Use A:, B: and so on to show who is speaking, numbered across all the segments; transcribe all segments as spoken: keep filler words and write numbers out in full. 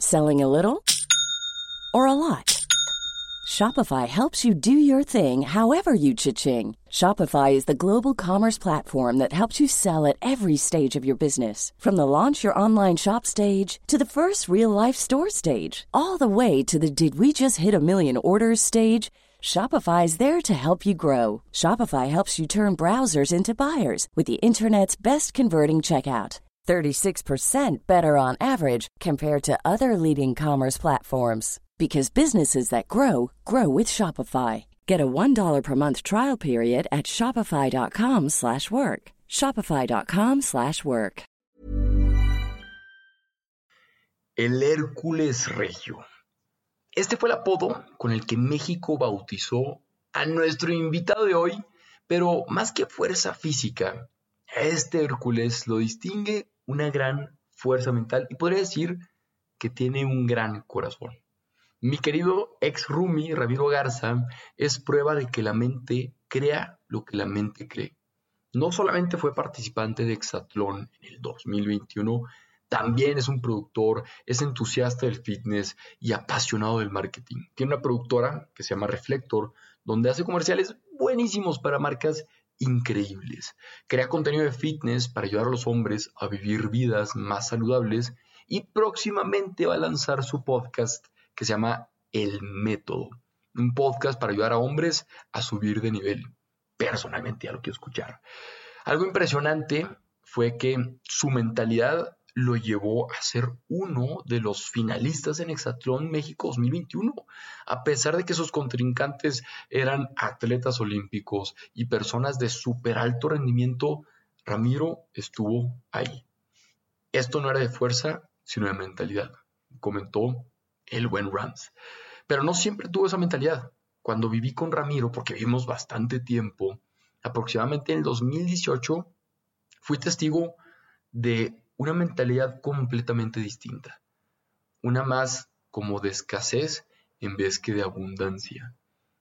A: Selling a little or a lot? Shopify helps you do your thing however you cha-ching. Shopify is the global commerce platform that helps you sell at every stage of your business. From the launch your online shop stage to the first real-life store stage, all the way to the did we just hit a million orders stage. Shopify is there to help you grow. Shopify helps you turn browsers into buyers with the internet's best converting checkout. thirty-six percent better on average compared to other leading commerce platforms. Because businesses that grow, grow with Shopify. Get a one dollar per month trial period at shopify.com slash work. Shopify.com slash work.
B: El Hércules Regio. Este fue el apodo con el que México bautizó a nuestro invitado de hoy, pero más que fuerza física, a este Hércules lo distingue una gran fuerza mental y podría decir que tiene un gran corazón. Mi querido ex roomie Ramiro Garza es prueba de que la mente crea lo que la mente cree. No solamente fue participante de Hexatlón en el dos mil veintiuno, también es un productor, es entusiasta del fitness y apasionado del marketing. Tiene una productora que se llama Reflector, donde hace comerciales buenísimos para marcas increíbles. Crea contenido de fitness para ayudar a los hombres a vivir vidas más saludables y próximamente va a lanzar su podcast que se llama El Método, un podcast para ayudar a hombres a subir de nivel. Personalmente ya lo quiero escuchar. Algo impresionante fue que su mentalidad lo llevó a ser uno de los finalistas en Hexatlón México dos mil veintiuno, a pesar de que sus contrincantes eran atletas olímpicos y personas de súper alto rendimiento. Ramiro estuvo ahí. Esto no era de fuerza, sino de mentalidad, comentó el buen Rams. Pero no siempre tuvo esa mentalidad. Cuando viví con Ramiro, porque vivimos bastante tiempo, aproximadamente en el dos mil dieciocho, fui testigo de una mentalidad completamente distinta. Una más como de escasez en vez que de abundancia.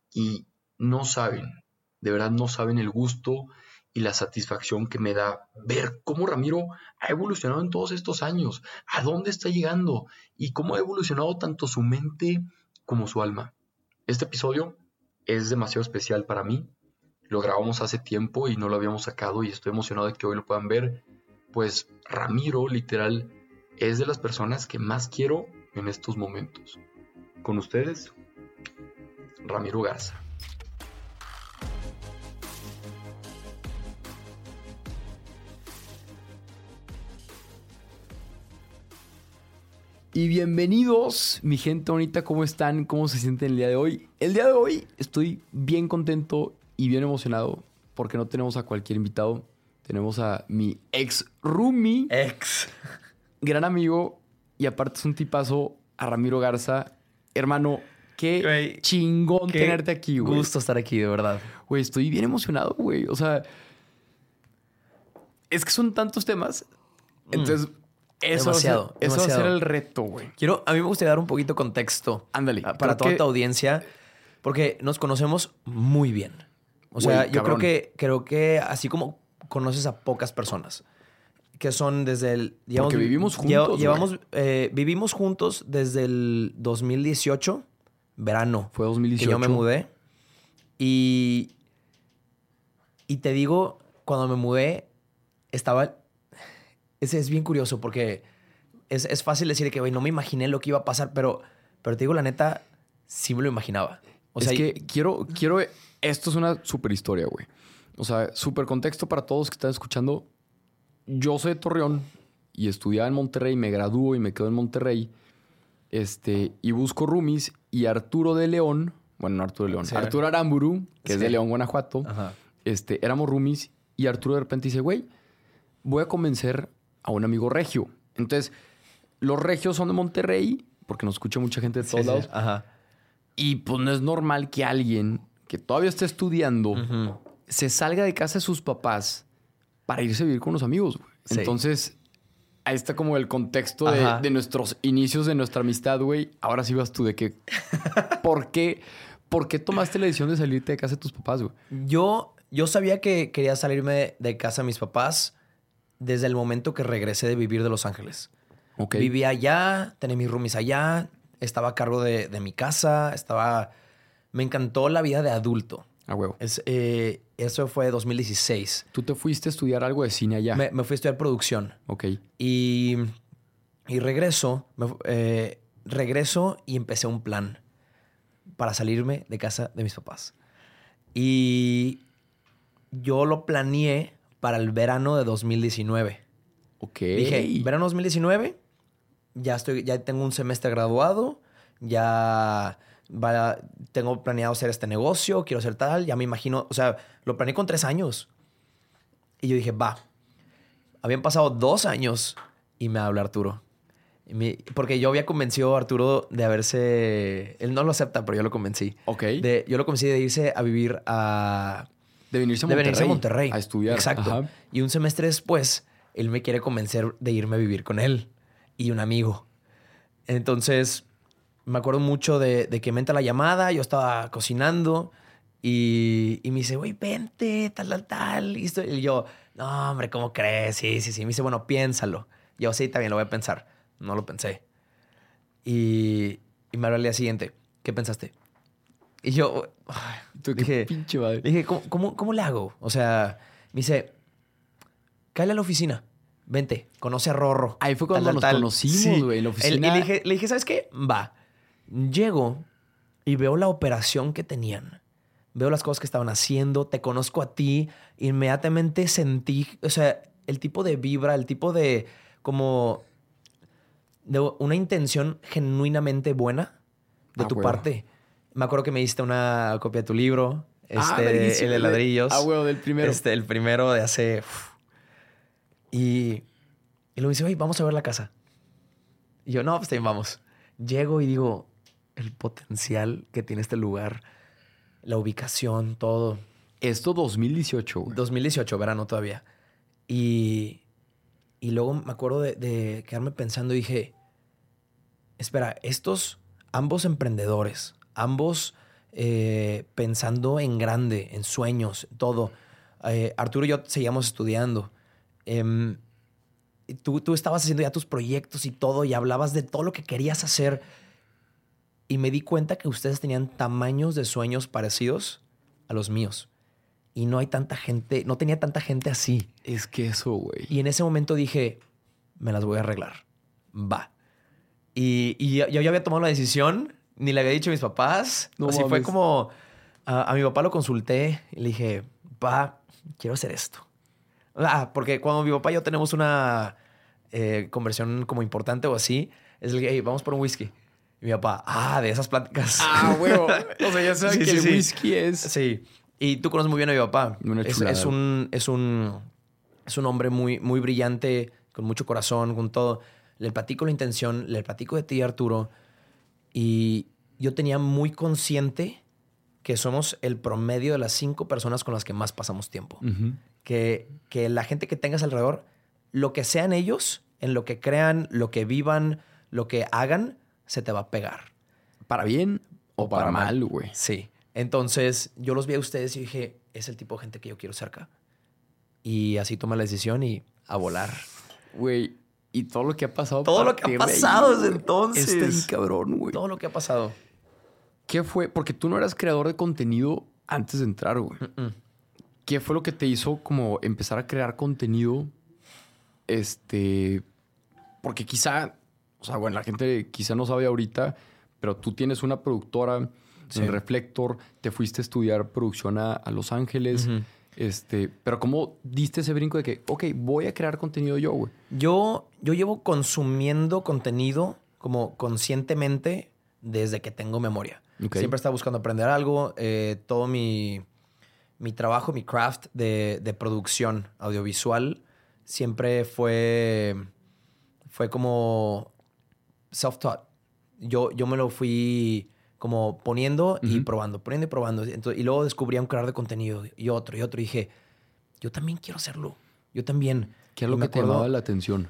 B: Y no saben, de verdad no saben el gusto y la satisfacción que me da ver cómo Ramiro ha evolucionado en todos estos años, a dónde está llegando y cómo ha evolucionado tanto su mente como su alma. Este episodio es demasiado especial para mí. Lo grabamos hace tiempo y no lo habíamos sacado y estoy emocionado de que hoy lo puedan ver, pues Ramiro literal es de las personas que más quiero en estos momentos. Con ustedes, Ramiro Garza.
C: Y bienvenidos, mi gente bonita, ¿cómo están? ¿Cómo se sienten el día de hoy? El día de hoy estoy bien contento y bien emocionado porque no tenemos a cualquier invitado. Tenemos a mi ex roomie,
D: ex,
C: gran amigo y aparte es un tipazo, a Ramiro Garza. Hermano, qué
D: güey,
C: chingón
D: qué
C: tenerte aquí, güey.
D: Gusto estar aquí, de verdad.
C: Güey, estoy bien emocionado, güey. O sea, es que son tantos temas. Entonces... Mm. Eso,
D: demasiado,
C: va a ser, eso
D: demasiado.
C: va a ser el reto, güey.
D: Quiero, a mí me gustaría dar un poquito de contexto.
C: Ándale.
D: Para toda
C: que...
D: tu audiencia. Porque nos conocemos muy bien. O sea,
C: Güey,
D: yo
C: cabrón.
D: creo que, creo que así como conoces a pocas personas. Que son desde el...
C: Llevamos, Porque vivimos juntos,
D: llevamos, eh, Vivimos juntos desde el dos mil dieciocho. Verano.
C: Fue dos mil dieciocho.
D: Que yo me mudé. Y... Y te digo, cuando me mudé, estaba... Es, es bien curioso porque es, es fácil decir que, güey, no me imaginé lo que iba a pasar, pero, pero te digo, la neta, sí me lo imaginaba. O
C: es
D: sea,
C: que quiero, quiero... Esto es una super historia, güey. O sea, super contexto para todos que están escuchando. Yo soy de Torreón y estudiaba en Monterrey, me gradúo y me quedo en Monterrey. Este, y busco roomies y Arturo de León, bueno, no Arturo de León, sí. Arturo Aramburu, que sí. es de León, Guanajuato. Ajá. Este, éramos roomies y Arturo de repente dice, güey, voy a convencer a un amigo regio. Entonces, los regios son de Monterrey, porque nos escucha mucha gente de todos sí, lados.
D: Sí. Ajá.
C: Y pues no es normal que alguien que todavía esté estudiando uh-huh. se salga de casa de sus papás para irse a vivir con los amigos. Güey. Sí. Entonces, ahí está como el contexto de, de nuestros inicios de nuestra amistad, güey. Ahora sí vas tú de que... ¿Por qué, ¿Por qué tomaste la decisión de salirte de casa de tus papás, güey?
D: Yo, yo sabía que quería salirme de casa de mis papás desde el momento que regresé de vivir de Los Ángeles.
C: Ok.
D: Vivía allá, tenía mis roomies allá, estaba a cargo de, de mi casa, estaba... Me encantó la vida de adulto.
C: A huevo.
D: Es, eh, eso fue dos mil dieciséis.
C: Tú te fuiste a estudiar algo de cine allá.
D: Me, me fui a estudiar producción.
C: Ok.
D: Y, y regreso, me, eh, regreso y empecé un plan para salirme de casa de mis papás. Y yo lo planeé para el verano de dos mil diecinueve.
C: Ok.
D: Dije, verano dos mil diecinueve, ya, estoy, ya tengo un semestre graduado, ya va, tengo planeado hacer este negocio, quiero hacer tal, ya me imagino, o sea, lo planeé con tres años. Y yo dije, va. Habían pasado dos años y me habla Arturo. Y me, porque yo había convencido a Arturo de haberse... Él no lo acepta, pero yo lo convencí.
C: Ok.
D: De, yo lo convencí de irse a vivir a...
C: De venirse a
D: de
C: Monterrey.
D: venirse a Monterrey.
C: A estudiar.
D: Exacto.
C: Ajá.
D: Y un semestre después, él me quiere convencer de irme a vivir con él y un amigo. Entonces, me acuerdo mucho de, de que me entra la llamada, yo estaba cocinando y, y me dice, güey, vente, tal, tal, tal. Y, esto, y yo, no, hombre, ¿cómo crees? Sí, sí, sí. Me dice, bueno, piénsalo. Yo, sí, está bien, lo voy a pensar. No lo pensé. Y, y me habló al día siguiente. ¿Qué pensaste? Y yo, ay,
C: Tú, qué
D: dije,
C: pinche madre.
D: dije ¿cómo, cómo, ¿cómo le hago? O sea, me dice, cáele a la oficina. Vente, conoce a Rorro.
C: Ahí fue cuando
D: tal,
C: nos
D: tal, tal.
C: conocimos, güey, en la
D: El-
C: oficina.
D: y le dije, le dije, ¿sabes qué? Va. Llego y veo la operación que tenían. Veo las cosas que estaban haciendo. Te conozco a ti. Inmediatamente sentí, o sea, el tipo de vibra, el tipo de como... de una intención genuinamente buena de
C: Ah,
D: tu
C: huevo.
D: parte. Me acuerdo que me diste una copia de tu libro. Este,
C: Ah, verguísima,
D: el de ladrillos.
C: Ah, huevo, del primero.
D: Este, el primero de hace... uf. Y, y luego dice, oye, vamos a ver la casa. Y yo, no, pues también vamos. Llego y digo, el potencial que tiene este lugar, la ubicación, todo.
C: Esto dos mil dieciocho, güey.
D: dos mil dieciocho, verano todavía. Y, y luego me acuerdo de, de quedarme pensando y dije, espera, estos, ambos emprendedores, ambos eh, pensando en grande, en sueños, todo. Eh, Arturo y yo seguíamos estudiando. Em, y tú, tú estabas haciendo ya tus proyectos y todo y hablabas de todo lo que querías hacer. Y me di cuenta que ustedes tenían tamaños de sueños parecidos a los míos. Y no hay tanta gente, no tenía tanta gente así.
C: Es que eso, güey.
D: Y en ese momento dije, me las voy a arreglar. Va. Y, y yo, yo ya había tomado la decisión, ni le había dicho a mis papás.
C: No
D: Así fue
C: mames.
D: como, a, a mi papá lo consulté y le dije, pa, quiero hacer esto. Ah, porque cuando mi papá y yo tenemos una eh, conversión como importante o así, es el que, hey, vamos por un whisky. Y mi papá, ah, de esas pláticas.
C: Ah, huevo. O sea, ya sabes
D: Sí,
C: que
D: sí,
C: el
D: sí.
C: whisky es...
D: Sí. Y tú conoces muy bien a mi papá.
C: Una
D: Es,
C: chulada.
D: es un, es un, es un hombre muy, muy brillante, con mucho corazón, con todo. Le platico la intención, le platico de ti, Arturo. Y yo tenía muy consciente que somos el promedio de las cinco personas con las que más pasamos tiempo.
C: Ujú.
D: Que, que la gente que tengas alrededor, lo que sean ellos, en lo que crean, lo que vivan, lo que hagan, se te va a pegar.
C: ¿Para bien o,
D: O
C: para,
D: para mal.
C: mal, güey?
D: Sí. Entonces, yo los vi a ustedes y dije, es el tipo de gente que yo quiero cerca. Y así tomé la decisión y a volar.
C: Güey, y todo lo que ha pasado.
D: Todo
C: a
D: lo que ha
C: partir de ahí,
D: pasado desde
C: güey.
D: entonces.
C: Está bien cabrón, güey.
D: Todo lo que ha pasado.
C: ¿Qué fue? Porque tú no eras creador de contenido antes de entrar, güey.
D: Mm-mm.
C: ¿Qué fue lo que te hizo como empezar a crear contenido? Este... Porque quizá... O sea, bueno, la gente quizá no sabe ahorita, pero tú tienes una productora
D: Sí.
C: en Reflector, te fuiste a estudiar producción a, a Los Ángeles.
D: Ujú.
C: Este, pero ¿cómo diste ese brinco de que, ok, voy a crear contenido yo, güey?
D: Yo, yo llevo consumiendo contenido como conscientemente desde que tengo memoria.
C: Ok.
D: Siempre estaba buscando aprender algo. Eh, todo mi, mi trabajo, mi craft de, de producción audiovisual siempre fue, fue como self-taught. Yo, yo me lo fui como poniendo y
C: Ujú.
D: probando, poniendo y probando. Entonces, y luego descubrí a un creador de contenido y otro y otro. Y dije, yo también quiero hacerlo. Yo también.
C: ¿Qué es
D: Y
C: lo
D: me
C: que te
D: acuerdo-
C: llamaba la atención?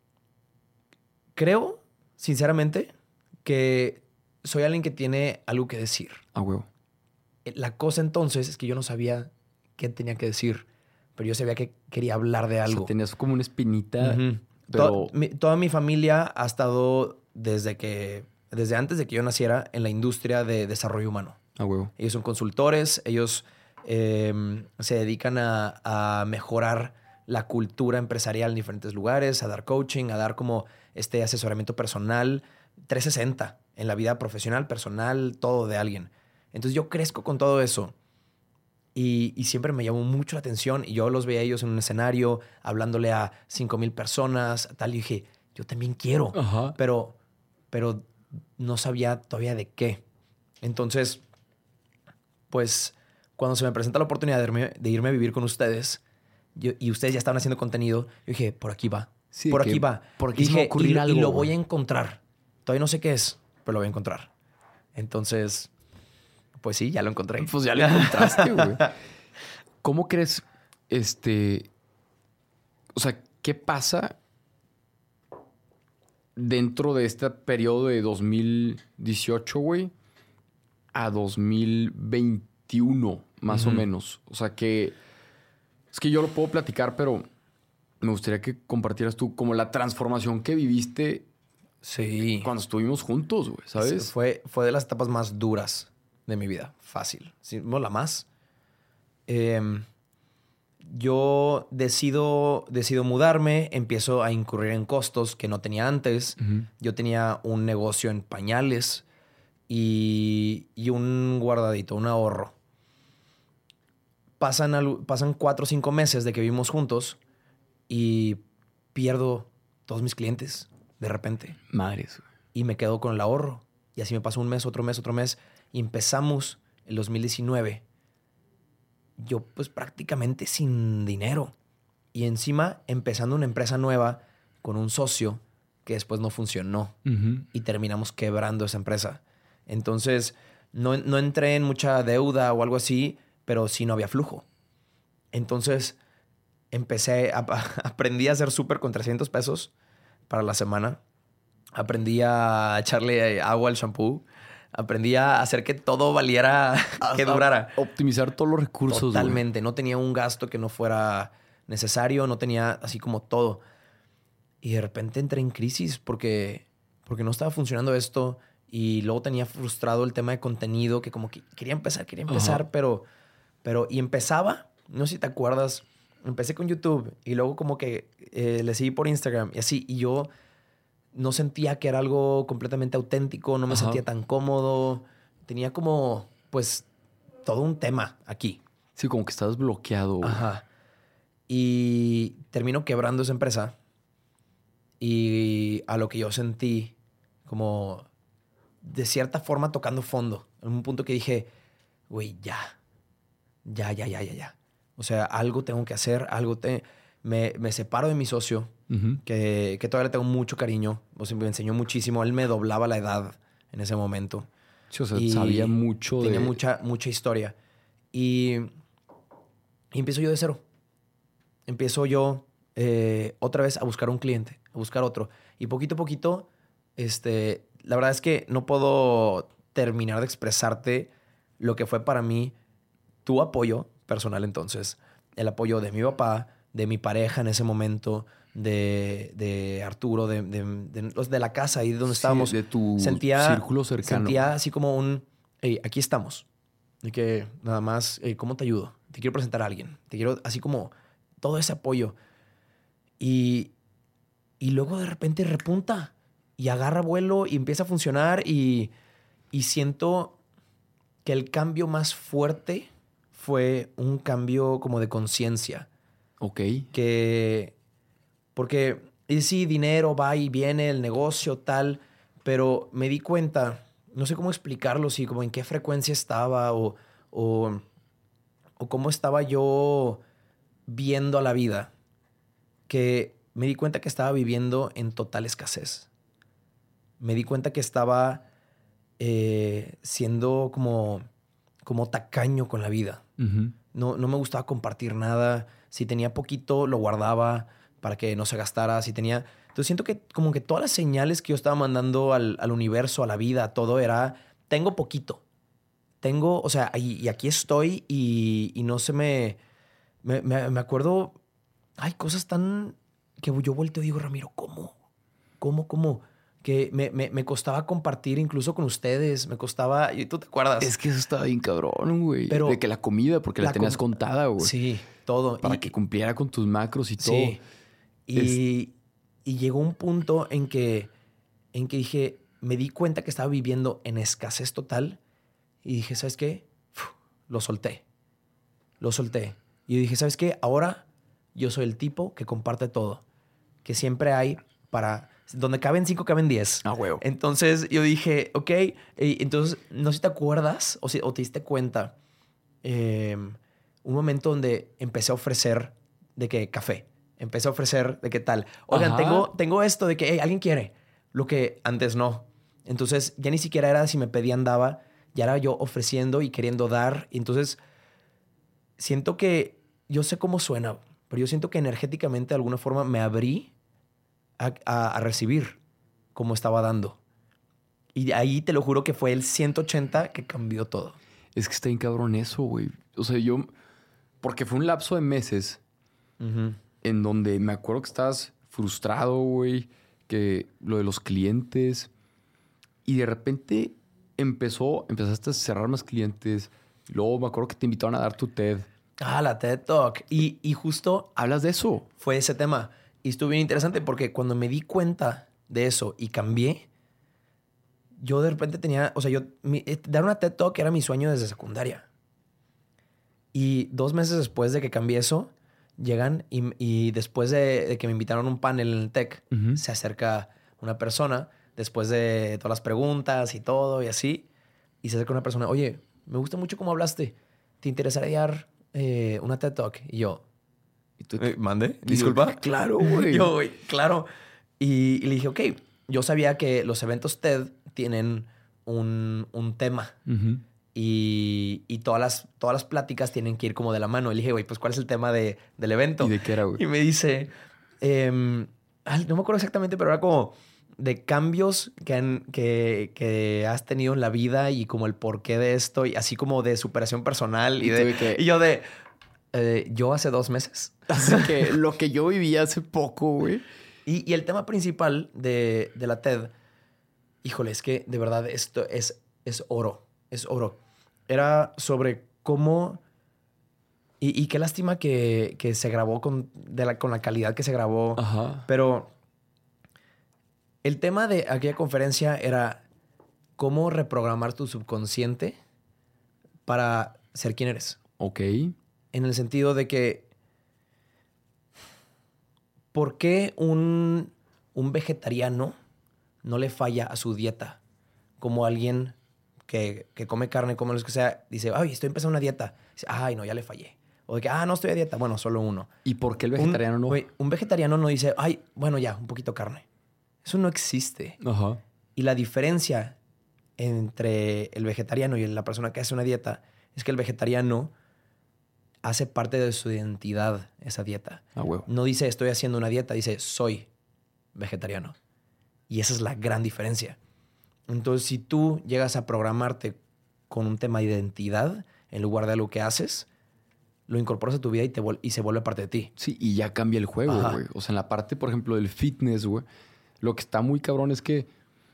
D: Creo, sinceramente, que soy alguien que tiene algo que decir.
C: Ah, huevo.
D: La cosa entonces es que yo no sabía qué tenía que decir, pero yo sabía que quería hablar de
C: O
D: algo.
C: sea, tenías como una espinita.
D: Ujú.
C: Pero...
D: To- mi- toda mi familia ha estado desde que, desde antes de que yo naciera en la industria de desarrollo humano.
C: A huevo.
D: Ellos son consultores, ellos eh, se dedican a, a mejorar la cultura empresarial en diferentes lugares, a dar coaching, a dar como este asesoramiento personal trescientos sesenta en la vida profesional, personal, todo de alguien. Entonces yo crezco con todo eso y, y siempre me llamó mucho la atención y yo los veía a ellos en un escenario hablándole a cinco mil personas, tal, y dije, yo también quiero,
C: Ajá.
D: pero, pero no sabía todavía de qué. Entonces, pues cuando se me presenta la oportunidad de irme, de irme a vivir con ustedes yo, y ustedes ya estaban haciendo contenido, yo dije, por aquí va,
C: Sí,
D: por
C: que
D: aquí va.
C: por aquí
D: Y
C: se me va a
D: dije,
C: ocurrir
D: y, lo-
C: algo,
D: y lo voy
C: güey.
D: a encontrar. Todavía no sé qué es, pero lo voy a encontrar. Entonces, pues sí, ya lo encontré.
C: Pues ya lo encontraste, güey. ¿Cómo crees, este... O sea, qué pasa dentro de este periodo de dos mil dieciocho, güey, a dos mil veintiuno, más
D: Ujú.
C: o menos? O sea, que... Es que yo lo puedo platicar, pero me gustaría que compartieras tú como la transformación que viviste
D: Sí.
C: cuando estuvimos juntos, güey, ¿sabes?
D: Fue, fue de las etapas más duras de mi vida. Fácil. Sí, no la más. Em, yo decido, decido mudarme, empiezo a incurrir en costos que no tenía antes.
C: Ujú.
D: Yo tenía un negocio en pañales y, y un guardadito, un ahorro. Pasan, al- pasan cuatro o cinco meses de que vivimos juntos y pierdo todos mis clientes de repente.
C: Madres, güey.
D: Y me quedo con el ahorro. Y así me pasó un mes, otro mes, otro mes. Y empezamos el dos mil diecinueve. Yo pues prácticamente sin dinero. Y encima empezando una empresa nueva con un socio que después no funcionó.
C: Ujú.
D: Y terminamos quebrando esa empresa. Entonces no, no entré en mucha deuda o algo así, pero sí no había flujo. Entonces empecé, a, aprendí a hacer súper con trescientos pesos para la semana. Aprendí a echarle agua al shampoo. Aprendí a hacer que todo valiera, que durara.
C: Optimizar todos los recursos, güey.
D: Totalmente. No tenía un gasto que no fuera necesario. No tenía así como todo. Y de repente entré en crisis porque, porque no estaba funcionando esto. Y luego tenía frustrado el tema de contenido que como que quería empezar, quería empezar,
C: Ajá.
D: pero, pero... Y empezaba, no sé si te acuerdas, empecé con YouTube y luego como que eh, le seguí por Instagram y así. Y yo no sentía que era algo completamente auténtico, no me
C: Ajá.
D: sentía tan cómodo. Tenía como, pues, todo un tema aquí.
C: Sí, como que estás bloqueado, güey.
D: Ajá. Y termino quebrando esa empresa. Y a lo que yo sentí, como de cierta forma tocando fondo. En un punto que dije, güey, ya. Ya, ya, ya, ya, ya. O sea, algo tengo que hacer, algo te... Me, me separo de mi socio,
C: Ujú.
D: que, que todavía le tengo mucho cariño. O sea, me enseñó muchísimo. Él me doblaba la edad en ese momento.
C: Sí, o sea,
D: Y
C: sabía mucho
D: Tenía
C: de...
D: mucha, mucha historia. Y, y empiezo yo de cero. Empiezo yo eh, otra vez a buscar un cliente, a buscar otro. Y poquito a poquito, este, la verdad es que no puedo terminar de expresarte lo que fue para mí tu apoyo personal entonces. El apoyo de mi papá, de mi pareja en ese momento, de, de Arturo, de, de, de los de la casa ahí donde
C: Sí,
D: estábamos.
C: de tu
D: sentía,
C: círculo cercano.
D: Sentía así como un, hey, aquí estamos. Y que nada más, hey, ¿cómo te ayudo? Te quiero presentar a alguien. Te quiero, así como todo ese apoyo. Y, y luego de repente repunta y agarra vuelo y empieza a funcionar y, y siento que el cambio más fuerte fue un cambio como de conciencia.
C: Ok.
D: Que, porque y sí, dinero va y viene, el negocio, tal, pero me di cuenta, no sé cómo explicarlo, si como en qué frecuencia estaba o, o, o cómo estaba yo viendo a la vida, que me di cuenta que estaba viviendo en total escasez. Me di cuenta que estaba eh, siendo como, como tacaño con la vida.
C: Ujú.
D: No, no me gustaba compartir nada. Si tenía poquito, lo guardaba para que no se gastara. Si tenía... Entonces siento que como que todas las señales que yo estaba mandando al, al universo, a la vida, a todo era, tengo poquito. Tengo, o sea, y, y aquí estoy y, y no se me... Me, me, me acuerdo, hay cosas tan que yo volteo y digo, Ramiro, ¿cómo? ¿Cómo, cómo? Que me, me, me costaba compartir incluso con ustedes. Me costaba... ¿Y tú te acuerdas?
C: Es que eso estaba bien cabrón, güey.
D: Pero
C: de que la comida, porque la,
D: la
C: tenías
D: com-
C: contada, güey.
D: Sí, todo.
C: Para
D: Y-
C: que cumpliera con tus macros y todo.
D: Sí. Y, y llegó un punto en que, en que dije, me di cuenta que estaba viviendo en escasez total y dije, ¿sabes qué? Uf, lo solté. Lo solté. Y dije, ¿sabes qué? Ahora yo soy el tipo que comparte todo. Que siempre hay para... Donde caben cinco, caben diez.
C: Ah, huevo.
D: Entonces yo dije, ok. Y entonces, no sé si te acuerdas o, si, o te diste cuenta eh, un momento donde empecé a ofrecer de que café. Empecé a ofrecer de qué tal. Oigan,
C: Ajá.
D: tengo, tengo esto de que hey, alguien quiere. Lo que antes no. Entonces ya ni siquiera era si me pedían daba. Ya era yo ofreciendo y queriendo dar. Y entonces siento que yo sé cómo suena, pero yo siento que energéticamente de alguna forma me abrí a, a, a recibir como estaba dando. Y de ahí te lo juro que fue el ciento ochenta que cambió todo.
C: Es que está bien cabrón eso, güey. O sea, yo... Porque fue un lapso de meses
D: Uh-huh.
C: en donde me acuerdo que estabas frustrado, güey. Que lo de los clientes... Y de repente empezó... Empezaste a cerrar más clientes. Luego me acuerdo que te invitaron a dar tu TED.
D: Ah, la TED Talk. Y, y justo
C: ¿Hablas de eso?
D: fue ese tema. Y estuvo bien interesante porque cuando me di cuenta de eso y cambié, yo de repente tenía, o sea, yo, mi, eh, dar una TED Talk era mi sueño desde secundaria. Y dos meses después de que cambié eso, llegan y, y después de, de que me invitaron a un panel en el TEC,
C: Ujú.
D: se acerca una persona, después de todas las preguntas y todo y así, y se acerca una persona, oye, me gusta mucho cómo hablaste, ¿te interesaría dar eh, una TED Talk? Y yo,
C: Y tú,
D: Eh, ¿Mande?
C: Y yo,
D: Disculpa.
C: claro, güey.
D: Yo, güey, claro. Y, y le dije, ok, yo sabía que los eventos TED tienen un, un tema
C: Ujú.
D: y, y todas, las, todas las pláticas tienen que ir como de la mano. Y le dije, güey, pues ¿cuál es el tema de, del evento?
C: ¿Y de qué era, güey?
D: Y me dice, em, ay, no me acuerdo exactamente, pero era como de cambios que, han- que, que has tenido en la vida y como el porqué de esto, y así como de superación personal. Y,
C: Y tú
D: de,
C: de que-
D: y yo de, eh, yo hace dos meses.
C: Así que lo que yo viví hace poco, güey.
D: Y, y el tema principal de, de la TED, híjole, es que de verdad esto es, es oro, es oro. Era sobre cómo... Y, y qué lástima que, que se grabó con, de la, con la calidad que se grabó.
C: Ajá.
D: Pero el tema de aquella conferencia era cómo reprogramar tu subconsciente para ser quien eres.
C: Ok.
D: En el sentido de que, ¿por qué un, un vegetariano no le falla a su dieta? Como alguien que, que come carne, come lo que sea, dice, ay, estoy empezando una dieta. Dice, ay, no, ya le fallé. O de que, ah, no estoy a dieta. Bueno, solo uno.
C: ¿Y por qué el
D: Un-
C: vegetariano no?
D: güey, un vegetariano no dice, ay, bueno, ya, un poquito carne. Eso no existe.
C: Ajá.
D: Y la diferencia entre el vegetariano y la persona que hace una dieta es que el vegetariano hace parte de su identidad esa dieta.
C: Ah, huevo.
D: No dice estoy haciendo una dieta, dice soy vegetariano. Y esa es la gran diferencia. Entonces, si tú llegas a programarte con un tema de identidad en lugar de algo que haces, lo incorporas a tu vida y, te vuel- y se vuelve parte de ti.
C: Sí, y ya cambia el juego,
D: Ajá.
C: güey. O sea, en la parte, por ejemplo, del fitness, güey, lo que está muy cabrón es que,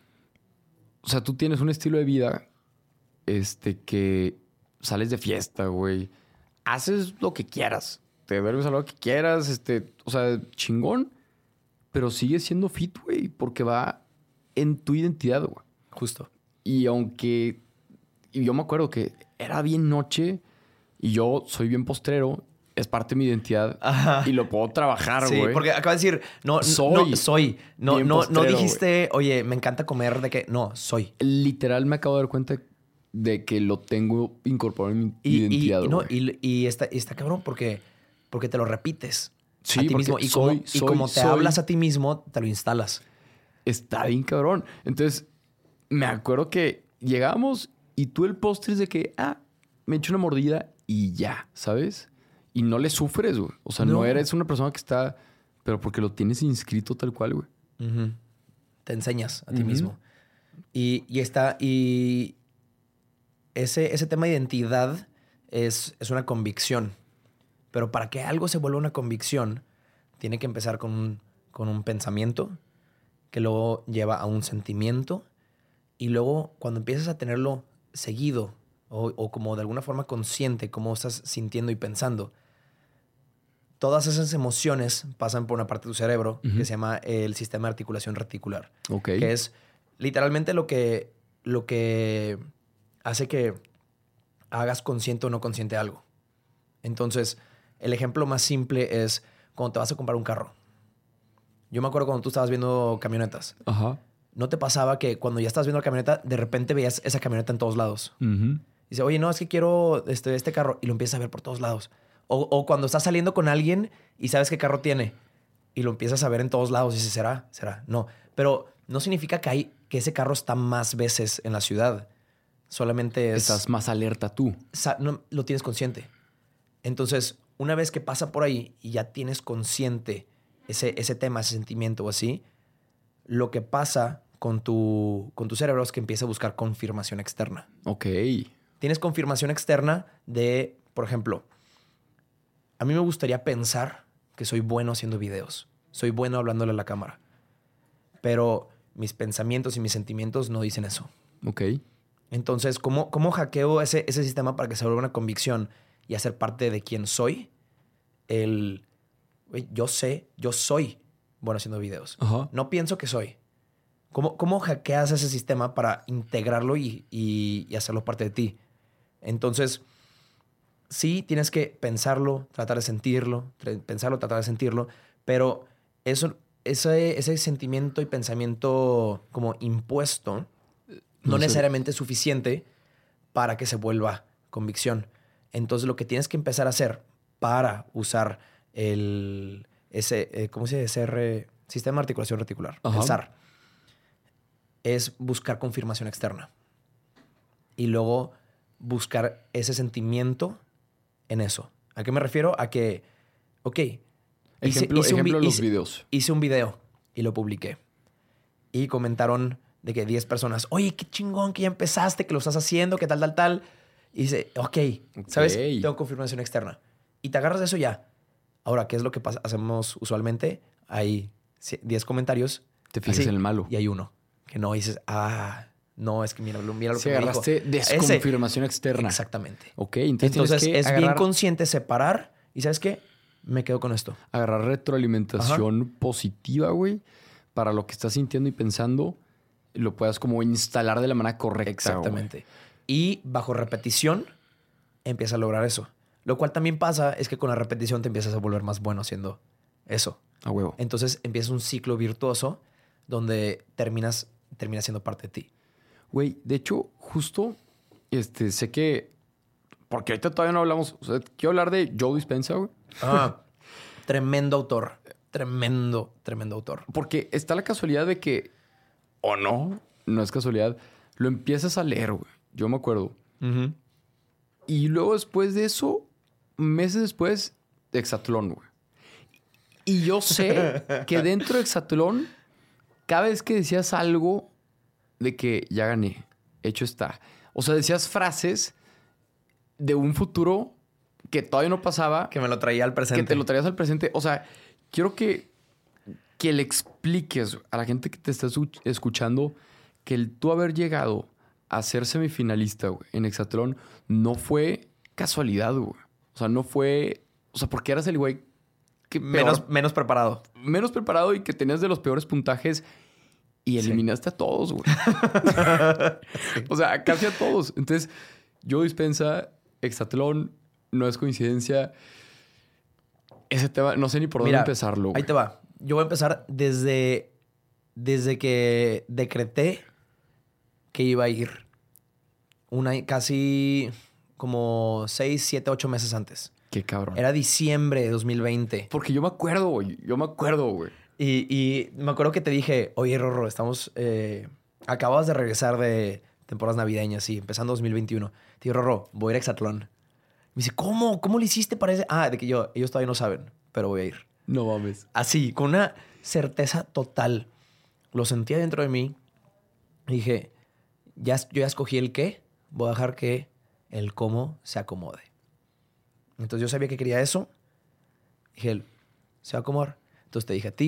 C: o sea, tú tienes un estilo de vida, este, que sales de fiesta, güey. Haces lo que quieras. Te vuelves a lo que quieras, este, o sea, chingón. Pero sigues siendo fit, güey, porque va en tu identidad, güey.
D: Justo.
C: Y aunque... Y yo me acuerdo que era bien noche y yo soy bien postrero, es parte de mi identidad
D: Ajá.
C: y lo puedo trabajar,
D: Sí,
C: güey.
D: porque acaba de decir, no,
C: Soy.
D: no, soy. No,
C: Bien
D: no, no
C: postrero,
D: dijiste, oye, me encanta comer de que, no, soy.
C: Literal me acabo de dar cuenta de que lo tengo incorporado en mi
D: Y, y-
C: identidad,
D: y no,
C: güey.
D: y, y está, y está cabrón porque, porque te lo repites
C: Sí,
D: a ti
C: porque
D: mismo. Y,
C: soy-
D: como, y
C: soy-
D: como te
C: soy-
D: hablas a ti mismo, te lo instalas.
C: Está bien cabrón. Entonces, me acuerdo que llegamos y tú el postre es de que, ah, me echo una mordida y ya, ¿sabes? Y no le sufres, güey. O sea, no,
D: No.
C: eres una persona que está... Pero porque lo tienes inscrito tal cual, güey.
D: Ujú. Te enseñas a ti
C: Ujú.
D: mismo. Y, y está, y ese, ese tema de identidad es, es una convicción. Pero para que algo se vuelva una convicción, tiene que empezar con un, con un pensamiento que luego lleva a un sentimiento y luego cuando empiezas a tenerlo seguido o, o como de alguna forma consciente cómo estás sintiendo y pensando, todas esas emociones pasan por una parte de tu cerebro uh-huh. que se llama el sistema de articulación reticular.
C: Okay.
D: Que es literalmente lo que, lo que hace que hagas consciente o no consciente algo. Entonces, el ejemplo más simple es cuando te vas a comprar un carro. Yo me acuerdo cuando tú estabas viendo camionetas.
C: Ajá.
D: ¿No te pasaba que cuando ya estabas viendo la camioneta, de repente veías esa camioneta en todos lados?
C: Uh-huh.
D: Dice, oye, no, es que quiero este, este carro. Y lo empiezas a ver por todos lados. O, o cuando estás saliendo con alguien y sabes qué carro tiene. Y lo empiezas a ver en todos lados. Y dices, ¿será? ¿Será? No. Pero no significa que, hay, que ese carro está más veces en la ciudad. Solamente es...
C: Estás más alerta tú.
D: No, lo tienes consciente. Entonces, una vez que pasa por ahí y ya tienes consciente ese, ese tema, ese sentimiento o así, lo que pasa con tu, con tu cerebro es que empieza a buscar confirmación externa.
C: Ok.
D: Tienes confirmación externa de, por ejemplo, a mí me gustaría pensar que soy bueno haciendo videos. Soy bueno hablándole a la cámara. Pero mis pensamientos y mis sentimientos no dicen eso.
C: Ok.
D: Entonces, ¿cómo, cómo hackeo ese, ese sistema para que se vuelva una convicción y hacer parte de quién soy? El, güey, yo sé, yo soy bueno haciendo videos.
C: Ajá.
D: No pienso que soy. ¿Cómo, cómo hackeas ese sistema para integrarlo y, y, y hacerlo parte de ti? Entonces, sí tienes que pensarlo, tratar de sentirlo, pensarlo, tratar de sentirlo, pero eso, ese, ese sentimiento y pensamiento como impuesto no, no necesariamente es suficiente para que se vuelva convicción. Entonces, lo que tienes que empezar a hacer para usar el ese, eh, ¿cómo se dice? S R, sistema de articulación reticular,
C: Ajá.
D: el S A R, es buscar confirmación externa. Y luego buscar ese sentimiento en eso. ¿A qué me refiero? A que, ok,
C: ejemplo,
D: hice, hice
C: ejemplo
D: un,
C: de los
D: hice,
C: videos.
D: Hice un video y lo publiqué. Y comentaron de que diez personas, oye, qué chingón que ya empezaste, que lo estás haciendo, que tal, tal, tal. Y dice, ok, okay. ¿Sabes? Tengo confirmación externa. Y te agarras de eso ya. Ahora, ¿qué es lo que pasa? Hacemos usualmente? Hay diez comentarios.
C: Te fijas
D: así,
C: en el malo.
D: Y hay uno que no dices, ah, no, es que mira, mira lo
C: si
D: que me
C: agarraste
D: dijo.
C: desconfirmación
D: Ese,
C: externa.
D: Exactamente.
C: Ok, entonces,
D: entonces
C: que
D: es
C: agarrar,
D: bien consciente separar. ¿Y sabes qué? Me quedo con esto.
C: Agarrar retroalimentación Ajá. positiva, güey, para lo que estás sintiendo y pensando, lo puedas como instalar de la manera correcta.
D: Exactamente.
C: Güey.
D: Y bajo repetición, empieza a lograr eso. Lo cual también pasa es que con la repetición te empiezas a volver más bueno haciendo eso.
C: A huevo.
D: Entonces empieza un ciclo virtuoso donde terminas, terminas siendo parte de ti.
C: Güey, de hecho, justo este, sé que... Porque ahorita todavía no hablamos... O sea, quiero hablar de Joe Dispenza, güey.
D: Ah, tremendo autor. Tremendo, tremendo autor.
C: Porque está la casualidad de que... O no, no es casualidad. Lo empiezas a leer, güey. Yo me acuerdo.
D: Uh-huh.
C: Y luego después de eso, meses después, Hexatlón, güey. Y yo sé que dentro de Hexatlón, cada vez que decías algo de que ya gané, hecho está. O sea, decías frases de un futuro que todavía no pasaba.
D: Que me lo traía al presente.
C: Que te lo traías al presente. O sea, quiero que, que le expliques a la gente que te está escuchando que el tú haber llegado a ser semifinalista, güey, en Hexatlón no fue casualidad, güey. O sea, no fue... O sea, porque eras el güey que
D: menos,
C: peor,
D: menos preparado.
C: Menos preparado y que tenías de los peores puntajes y eliminaste sí. a todos, güey. sí. O sea, casi a todos. Entonces, Joe Dispenza, Hexatlón, no es coincidencia. Ese tema, no sé ni por dónde Mira, empezarlo, güey.
D: Ahí te va. Yo voy a empezar desde, desde que decreté que iba a ir. Una, casi como seis, siete, ocho meses antes.
C: Qué cabrón.
D: Era diciembre de dos mil veinte.
C: Porque yo me acuerdo, güey. Yo me acuerdo, güey.
D: Y, y me acuerdo que te dije, oye, Rorro, estamos... Eh, acabas de regresar de temporadas navideñas, sí, empezando dos mil veintiuno. Te digo, Rorro, voy a ir a Hexatlón. Me dice, ¿cómo? ¿Cómo le hiciste para ese? Ah, de que yo... Ellos todavía no saben, pero voy a ir.
C: No mames.
D: Así, con una certeza total. Lo sentía dentro de mí. Y dije, ya, yo ya escogí el qué. Voy a dejar que el cómo se acomode. Entonces yo sabía que quería eso. Dije, se va a acomodar. Entonces te dije a ti,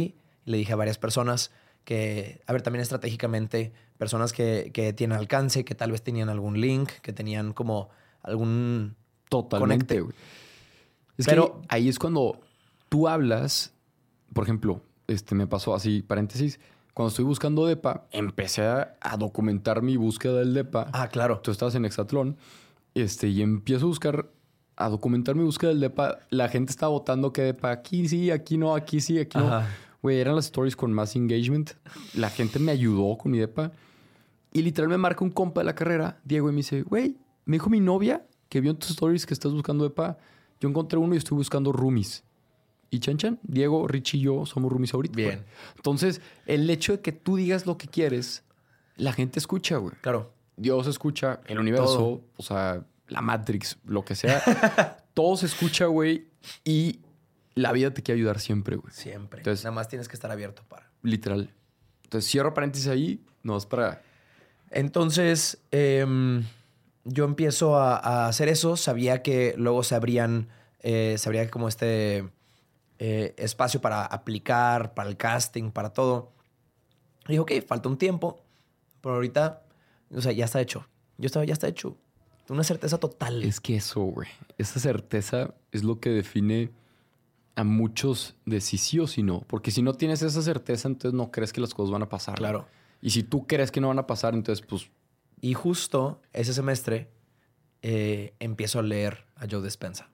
D: Le dije a varias personas que, a ver, también estratégicamente, personas que, que tienen alcance, que tal vez tenían algún link, que tenían como algún...
C: Totalmente, güey. Es
D: Pero-
C: que ahí es cuando tú hablas, por ejemplo, este me pasó así, paréntesis, cuando estoy buscando depa, empecé a, a documentar mi búsqueda del depa.
D: Ah, claro.
C: Tú estabas en Exatlón, este, y empiezo a buscar, a documentar mi búsqueda del depa. La gente estaba votando que depa aquí sí, aquí no, aquí sí, aquí no.
D: Ajá.
C: Güey, eran las stories con más engagement. La gente me ayudó con mi depa. Y literal me marca un compa de la carrera, Diego, y me dice, güey, me dijo mi novia que vio en tus stories que estás buscando depa. Yo encontré uno y estoy buscando roomies. Y chan chan, Diego, Richie y yo somos roomies ahorita.
D: Bien.
C: Güey. Entonces, el hecho de que tú digas lo que quieres, la gente escucha, güey.
D: Claro.
C: Dios escucha, el universo,
D: Todo.
C: o sea, la Matrix, lo que sea. Todo se escucha, güey. Y la vida te quiere ayudar siempre, güey.
D: Siempre.
C: Entonces-
D: Nada más tienes que estar abierto para...
C: Literal. Entonces, cierro paréntesis ahí. No, es para...
D: Entonces, em, yo empiezo a, a hacer eso. Sabía que luego se abrían, eh, se abría como este eh, espacio para aplicar, para el casting, para todo. Y dije, ok, falta un tiempo, pero ahorita, o sea, ya está hecho. Yo estaba, ya está hecho. Una certeza total.
C: Es que eso, güey. Esa certeza es lo que define a muchos de si sí o si no. Porque si no tienes esa certeza, entonces no crees que las cosas van a pasar.
D: Claro.
C: Y si tú crees que no van a pasar, entonces, pues,
D: Y justo ese semestre eh, empiezo a leer a Joe Dispenza.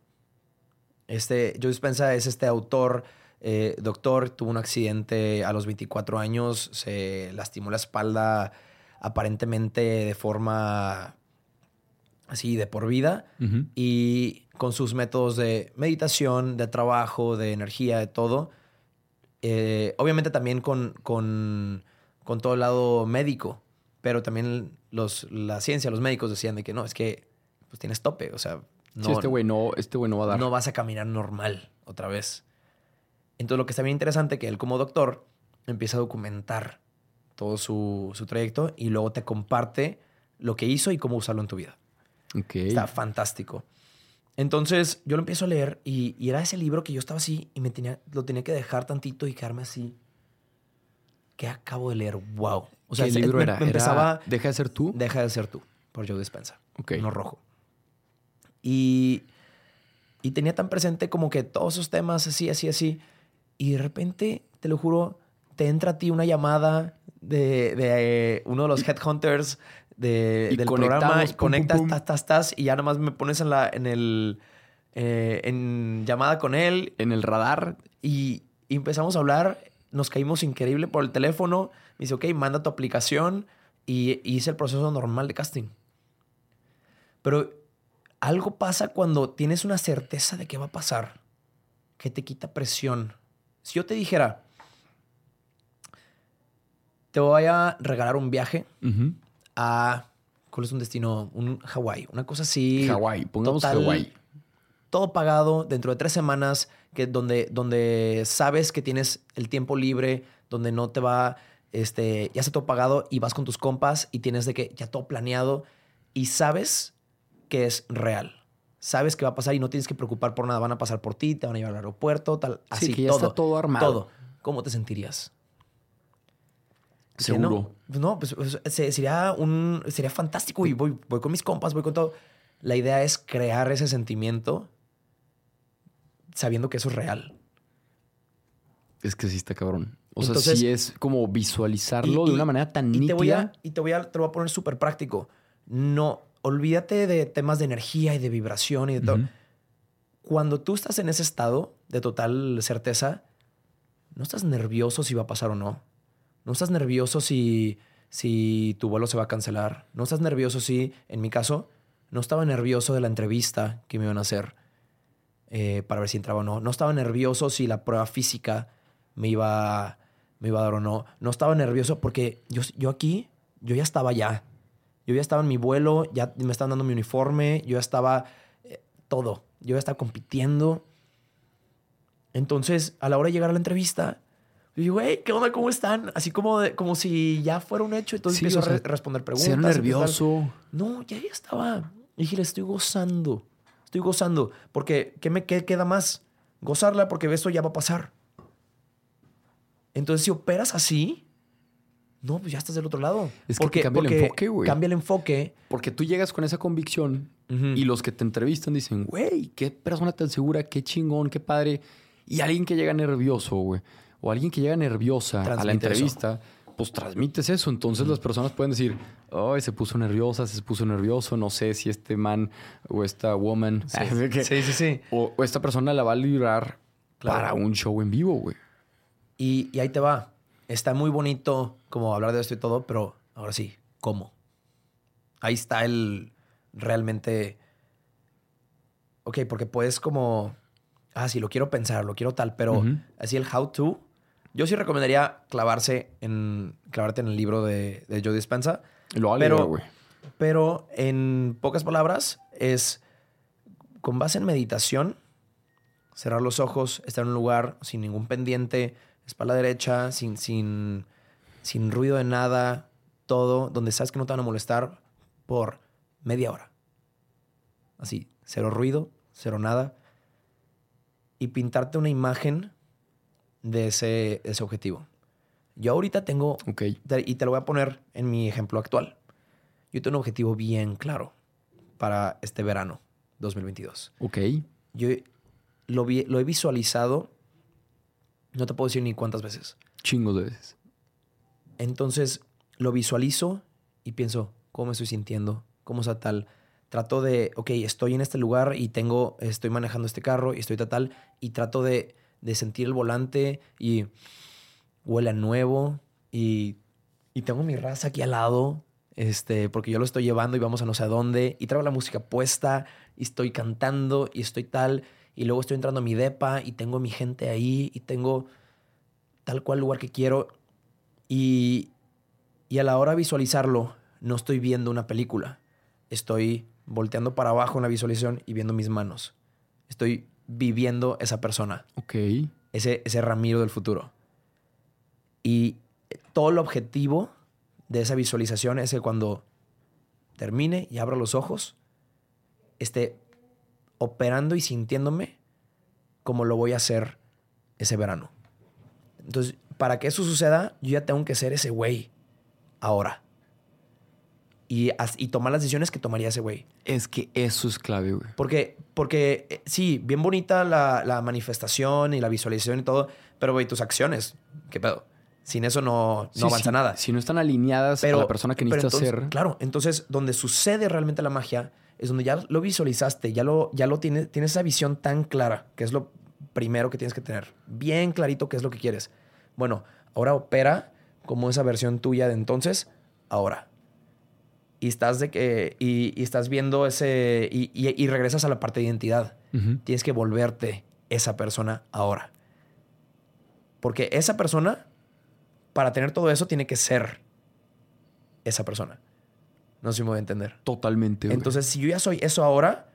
D: Este, Joe Dispenza es este autor, eh, doctor, tuvo un accidente a los veinticuatro años, se lastimó la espalda aparentemente de forma así de por vida.
C: ujú.
D: Y con sus métodos de meditación, de trabajo, de energía, de todo. Eh, obviamente también con, con, con todo el lado médico, pero también los, la ciencia, los médicos decían de que no, es que pues tienes tope, o sea, no,
C: sí, este güey no, este güey no va a dar.
D: no vas a caminar normal otra vez. Entonces lo que está bien interesante que él como doctor empieza a documentar todo su, su trayecto y luego te comparte lo que hizo y cómo usarlo en tu vida.
C: Ok.
D: Está fantástico. Entonces yo lo empiezo a leer y, y era ese libro que yo estaba así y me tenía, lo tenía que dejar tantito y quedarme así. ¿Qué acabo de leer? ¡Wow! O sea,
C: ¿Qué
D: se-
C: libro
D: me-
C: era?
D: me empezaba...
C: Era ¿Deja de ser tú?
D: Deja de ser tú, por Joe Dispenza.
C: Ok.
D: No rojo. Y, y tenía tan presente como que todos esos temas así, así, así. Y de repente, te lo juro, te entra a ti una llamada de, de eh, uno de los headhunters de,
C: Y
D: del
C: conectamos,
D: programa. Y
C: pum,
D: conectas,
C: pum, pum.
D: tas, tas, tas, y ya nada más me pones en, la, en, el, eh, en llamada con él.
C: En el radar.
D: Y, y empezamos a hablar. Nos caímos increíble por el teléfono. Me dice, ok, manda tu aplicación. Y, y hice el proceso normal de casting. Pero algo pasa cuando tienes una certeza de que va a pasar, que te quita presión. Si yo te dijera, te voy a regalar un viaje
C: Ujú.
D: a... ¿Cuál es un destino? Un Hawái. Una cosa así.
C: Hawái. Pongamos
D: total,
C: Hawái.
D: Todo pagado dentro de tres semanas, que donde, donde sabes que tienes el tiempo libre, donde no te va, este, ya está todo pagado y vas con tus compas y tienes de que ya todo planeado y sabes que es real. Sabes que va a pasar y no tienes que preocupar por nada. Van a pasar por ti, te van a llevar al aeropuerto, tal,
C: Sí,
D: así
C: que ya
D: todo.
C: está todo armado.
D: Todo. ¿Cómo te sentirías? Que
C: Seguro.
D: No, pues no, pues, pues, se- sería un sería fantástico y voy, voy con mis compas, voy con todo. La idea es crear ese sentimiento sabiendo que eso es real.
C: Es que sí está cabrón. O sea,
D: Entonces-
C: sí es como visualizarlo
D: Y-
C: de
D: y-
C: una manera tan
D: Y
C: nítida.
D: te voy a, y te voy a, te lo voy a poner súper práctico. No, olvídate de temas de energía y de vibración y de todo.
C: Ujú.
D: Cuando tú estás en ese estado de total certeza, no estás nervioso si va a pasar o no. No estás nervioso si, si tu vuelo se va a cancelar. No estás nervioso si, en mi caso, no estaba nervioso de la entrevista que me iban a hacer eh, para ver si entraba o no. No estaba nervioso si la prueba física me iba, me iba a dar o no. No estaba nervioso porque yo, yo aquí, yo ya estaba ya. Yo ya estaba en mi vuelo, ya me estaban dando mi uniforme, yo ya estaba eh, todo. Yo ya estaba compitiendo. Entonces, a la hora de llegar a la entrevista, yo digo, hey, ¿qué onda? ¿Cómo están? Así como, de- como si ya fuera un hecho. Entonces
C: Sí,
D: empiezo
C: o sea,
D: a re- responder preguntas.
C: Ser
D: empiezo a-
C: nervioso.
D: No, ya, ya estaba. Y dije, le estoy gozando. Estoy gozando. Porque, ¿qué me qué queda más? Gozarla porque esto ya va a pasar. Entonces, si operas así, no, pues ya estás del otro lado.
C: Es que te cambia el enfoque, güey.
D: Cambia el enfoque.
C: Porque tú llegas con esa convicción uh-huh. y los que te entrevistan dicen, güey, qué persona tan segura, qué chingón, qué padre. Y alguien que llega nervioso, güey, o alguien que llega nerviosa Transmite a la entrevista, eso. Pues transmites eso. Entonces uh-huh. las personas pueden decir, ay, se puso nerviosa, se puso nervioso, no sé si este man o esta woman,
D: sí, que, sí, sí, sí.
C: O, o esta persona la va a librar claro. para un show en vivo, güey.
D: Y, y ahí te va. Está muy bonito como hablar de esto y todo, pero ahora sí, ¿cómo? Ahí está el realmente... Ok, porque puedes como... Ah, sí, lo quiero pensar, lo quiero tal, pero uh-huh. así el how to... Yo sí recomendaría clavarse en... Clavarte en el libro de, de Joe Dispenza.
C: Lo va a
D: pero,
C: leer, güey.
D: Pero en pocas palabras es... Con base en meditación, cerrar los ojos, estar en un lugar sin ningún pendiente... Espalda derecha, sin, sin, sin ruido de nada, todo, donde sabes que no te van a molestar por media hora. Así, cero ruido, cero nada. Y pintarte una imagen de ese, de ese objetivo. Yo ahorita tengo,
C: okay.
D: te, y te lo voy a poner en mi ejemplo actual. Yo tengo un objetivo bien claro para este verano dos mil veintidós.
C: Ok.
D: Yo lo, vi, lo he visualizado. No te puedo decir ni cuántas veces.
C: Chingos de veces.
D: Entonces, lo visualizo y pienso, ¿cómo me estoy sintiendo? ¿Cómo está tal? Trato de, ok, estoy en este lugar y tengo, estoy manejando este carro y estoy tal, tal. Y trato de, de sentir el volante y huele a nuevo. Y, y tengo mi raza aquí al lado, este, porque yo lo estoy llevando y vamos a no sé a dónde. Y traigo la música puesta y estoy cantando y estoy tal... Y luego estoy entrando a mi depa y tengo mi gente ahí y tengo tal cual lugar que quiero. Y, y a la hora de visualizarlo, no estoy viendo una película. Estoy volteando para abajo en la visualización y viendo mis manos. Estoy viviendo esa persona.
C: Ok.
D: Ese, ese Ramiro del futuro. Y todo el objetivo de esa visualización es que cuando termine y abra los ojos, esté operando y sintiéndome como lo voy a hacer ese verano. Entonces, para que eso suceda, yo ya tengo que ser ese güey ahora. Y, y tomar las decisiones que tomaría ese güey.
C: Es que eso es clave, güey.
D: Porque, porque eh, sí, bien bonita la, la manifestación y la visualización y todo, pero güey, tus acciones, ¿qué pedo? Sin eso no, no
C: sí,
D: avanza
C: sí.
D: nada.
C: Si no están alineadas
D: pero,
C: a la persona que necesita
D: entonces,
C: ser.
D: Claro, entonces donde sucede realmente la magia es donde ya lo visualizaste, ya lo, ya lo tienes, tienes esa visión tan clara, que es lo primero que tienes que tener. Bien clarito qué es lo que quieres. Bueno, ahora opera como esa versión tuya de entonces, ahora. Y estás, de que, y, y estás viendo ese... Y, y, y regresas a la parte de identidad. Uh-huh. Tienes que volverte esa persona ahora. Porque esa persona, para tener todo eso, tiene que ser esa persona. No sé si me voy a entender.
C: Totalmente. Güey.
D: Entonces, si yo ya soy eso ahora,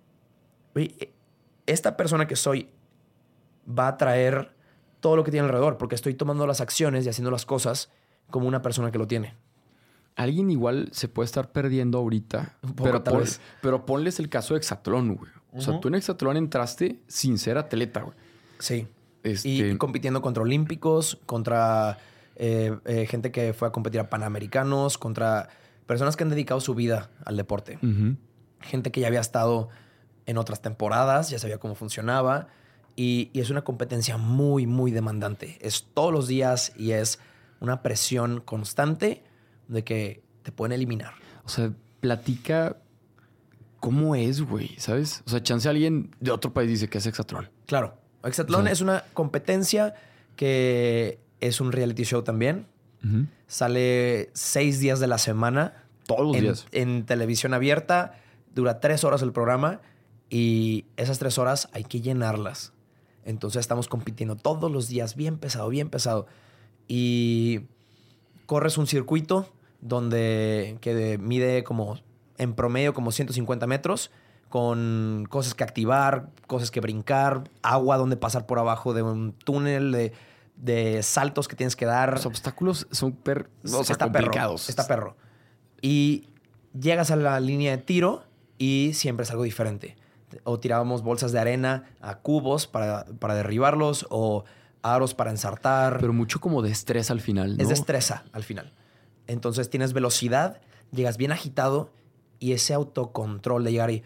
D: esta persona que soy va a traer todo lo que tiene alrededor, porque estoy tomando las acciones y haciendo las cosas como una persona que lo tiene.
C: Alguien igual se puede estar perdiendo ahorita,
D: Un poco,
C: pero,
D: tal
C: pon,
D: vez.
C: pero ponles el caso de Hexatlón, güey. O uh-huh. sea, tú en Hexatlón entraste sin ser atleta, güey.
D: Sí.
C: Este...
D: Y, y compitiendo contra olímpicos, contra eh, eh, gente que fue a competir a panamericanos, contra personas que han dedicado su vida al deporte.
C: Uh-huh.
D: Gente que ya había estado en otras temporadas, ya sabía cómo funcionaba. Y, y es una competencia muy, muy demandante. Es todos los días y es una presión constante de que te pueden eliminar.
C: O sea, platica cómo es, güey, ¿sabes? O sea, chance alguien de otro país dice que es Hexatlón.
D: Claro. Hexatlón o sea, es una competencia que es un reality show también. Uh-huh. Sale seis días de la semana.
C: Todos los
D: en,
C: días.
D: En televisión abierta. Dura tres horas el programa. Y esas tres horas hay que llenarlas. Entonces estamos compitiendo todos los días. Bien pesado, bien pesado. Y corres un circuito donde que mide como en promedio como ciento cincuenta metros, con cosas que activar, cosas que brincar, agua donde pasar por abajo de un túnel, de, de saltos que tienes que dar.
C: Los obstáculos son per, o sea,
D: está
C: complicados.
D: Perro, está perro. Y llegas a la línea de tiro y siempre es algo diferente. O tirábamos bolsas de arena a cubos para, para derribarlos, o aros para ensartar.
C: Pero mucho como de estrés al final, ¿no?
D: Es destreza al final. Entonces tienes velocidad, llegas bien agitado y ese autocontrol de llegar y...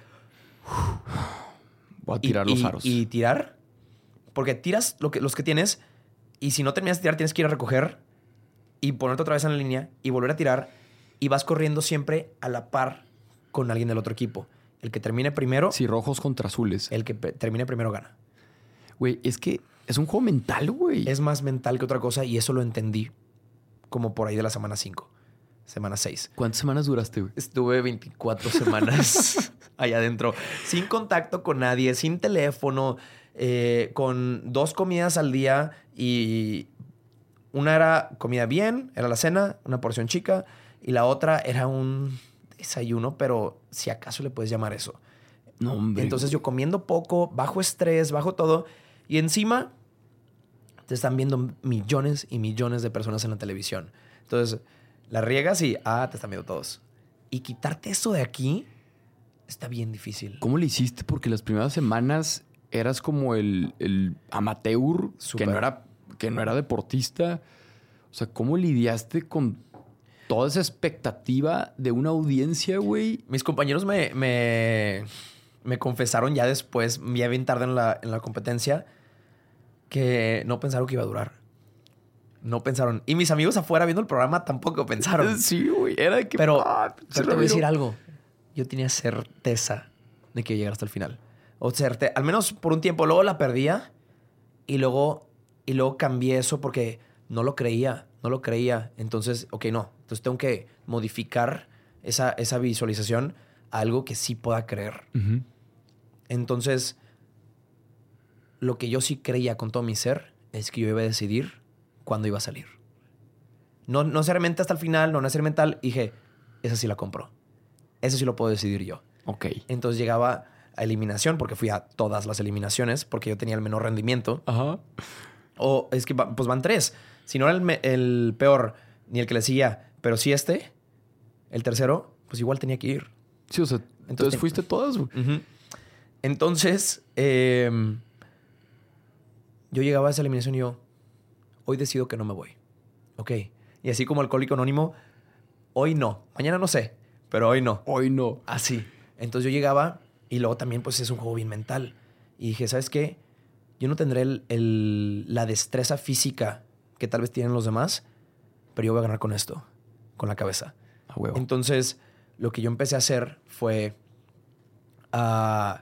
C: Voy a tirar
D: y,
C: los
D: y-
C: aros.
D: Y tirar. Porque tiras lo que, los que tienes y si no terminas de tirar tienes que ir a recoger y ponerte otra vez en la línea y volver a tirar y vas corriendo siempre a la par con alguien del otro equipo. El que termine primero,
C: Sí, rojos contra azules.
D: el que pe- termine primero gana.
C: Güey, es que es un juego mental, güey.
D: Es más mental que otra cosa y eso lo entendí como por ahí de la semana cinco, semana seis.
C: ¿Cuántas semanas duraste, güey?
D: Estuve veinticuatro semanas allá adentro, sin contacto con nadie, sin teléfono, eh, con dos comidas al día y una era comida bien, era la cena, una porción chica, y la otra era un desayuno, pero si acaso le puedes llamar eso.
C: No, hombre.
D: Entonces yo comiendo poco, bajo estrés, bajo todo, y encima te están viendo millones y millones de personas en la televisión. Entonces, la riegas y, ah, te están viendo todos. Y quitarte eso de aquí está bien difícil.
C: ¿Cómo le hiciste? Porque las primeras semanas eras como el, el amateur que
D: Súper.
C: no, era, que no era deportista. O sea, ¿cómo lidiaste con toda esa expectativa de una audiencia, güey?
D: Mis compañeros me, me, me confesaron ya después, ya bien tarde en la, en la competencia, que no pensaron que iba a durar. No pensaron. Y mis amigos afuera viendo el programa tampoco pensaron.
C: Sí, güey. Era de que...
D: Pero,
C: ah,
D: pero
C: se
D: te
C: lo
D: voy a decir
C: vieron.
D: algo. Yo tenía certeza de que iba a llegar hasta el final. O certe- al menos por un tiempo. Luego la perdía y luego, y luego cambié eso porque no lo creía. No lo creía. Entonces, ok, no. Entonces tengo que modificar esa, esa visualización a algo que sí pueda creer.
C: Ujú.
D: Entonces, lo que yo sí creía con todo mi ser es que yo iba a decidir cuándo iba a salir. No, no necesariamente hasta el final, no necesariamente tal. Dije, esa sí la compro. Eso sí lo puedo decidir yo.
C: Ok.
D: Entonces llegaba a eliminación, porque fui a todas las eliminaciones, porque yo tenía el menor rendimiento.
C: Ajá.
D: O es que va- pues van tres. Si no era el, me- el peor, ni el que le seguía, pero sí este, el tercero, pues igual tenía que ir.
C: Sí, o sea, entonces,
D: Entonces-
C: fuiste todas, güey.
D: Ujú. Entonces, eh, yo llegaba a esa eliminación y yo, hoy decido que no me voy. Ok. Y así como Alcohólico Anónimo, hoy no. Mañana no sé, pero hoy no.
C: Hoy no.
D: Así. Entonces yo llegaba y luego también pues es un juego bien mental. Y dije, ¿sabes qué? Yo no tendré el- el- la destreza física que tal vez tienen los demás, pero yo voy a ganar con esto, con la cabeza.
C: A huevo.
D: Entonces, lo que yo empecé a hacer fue a,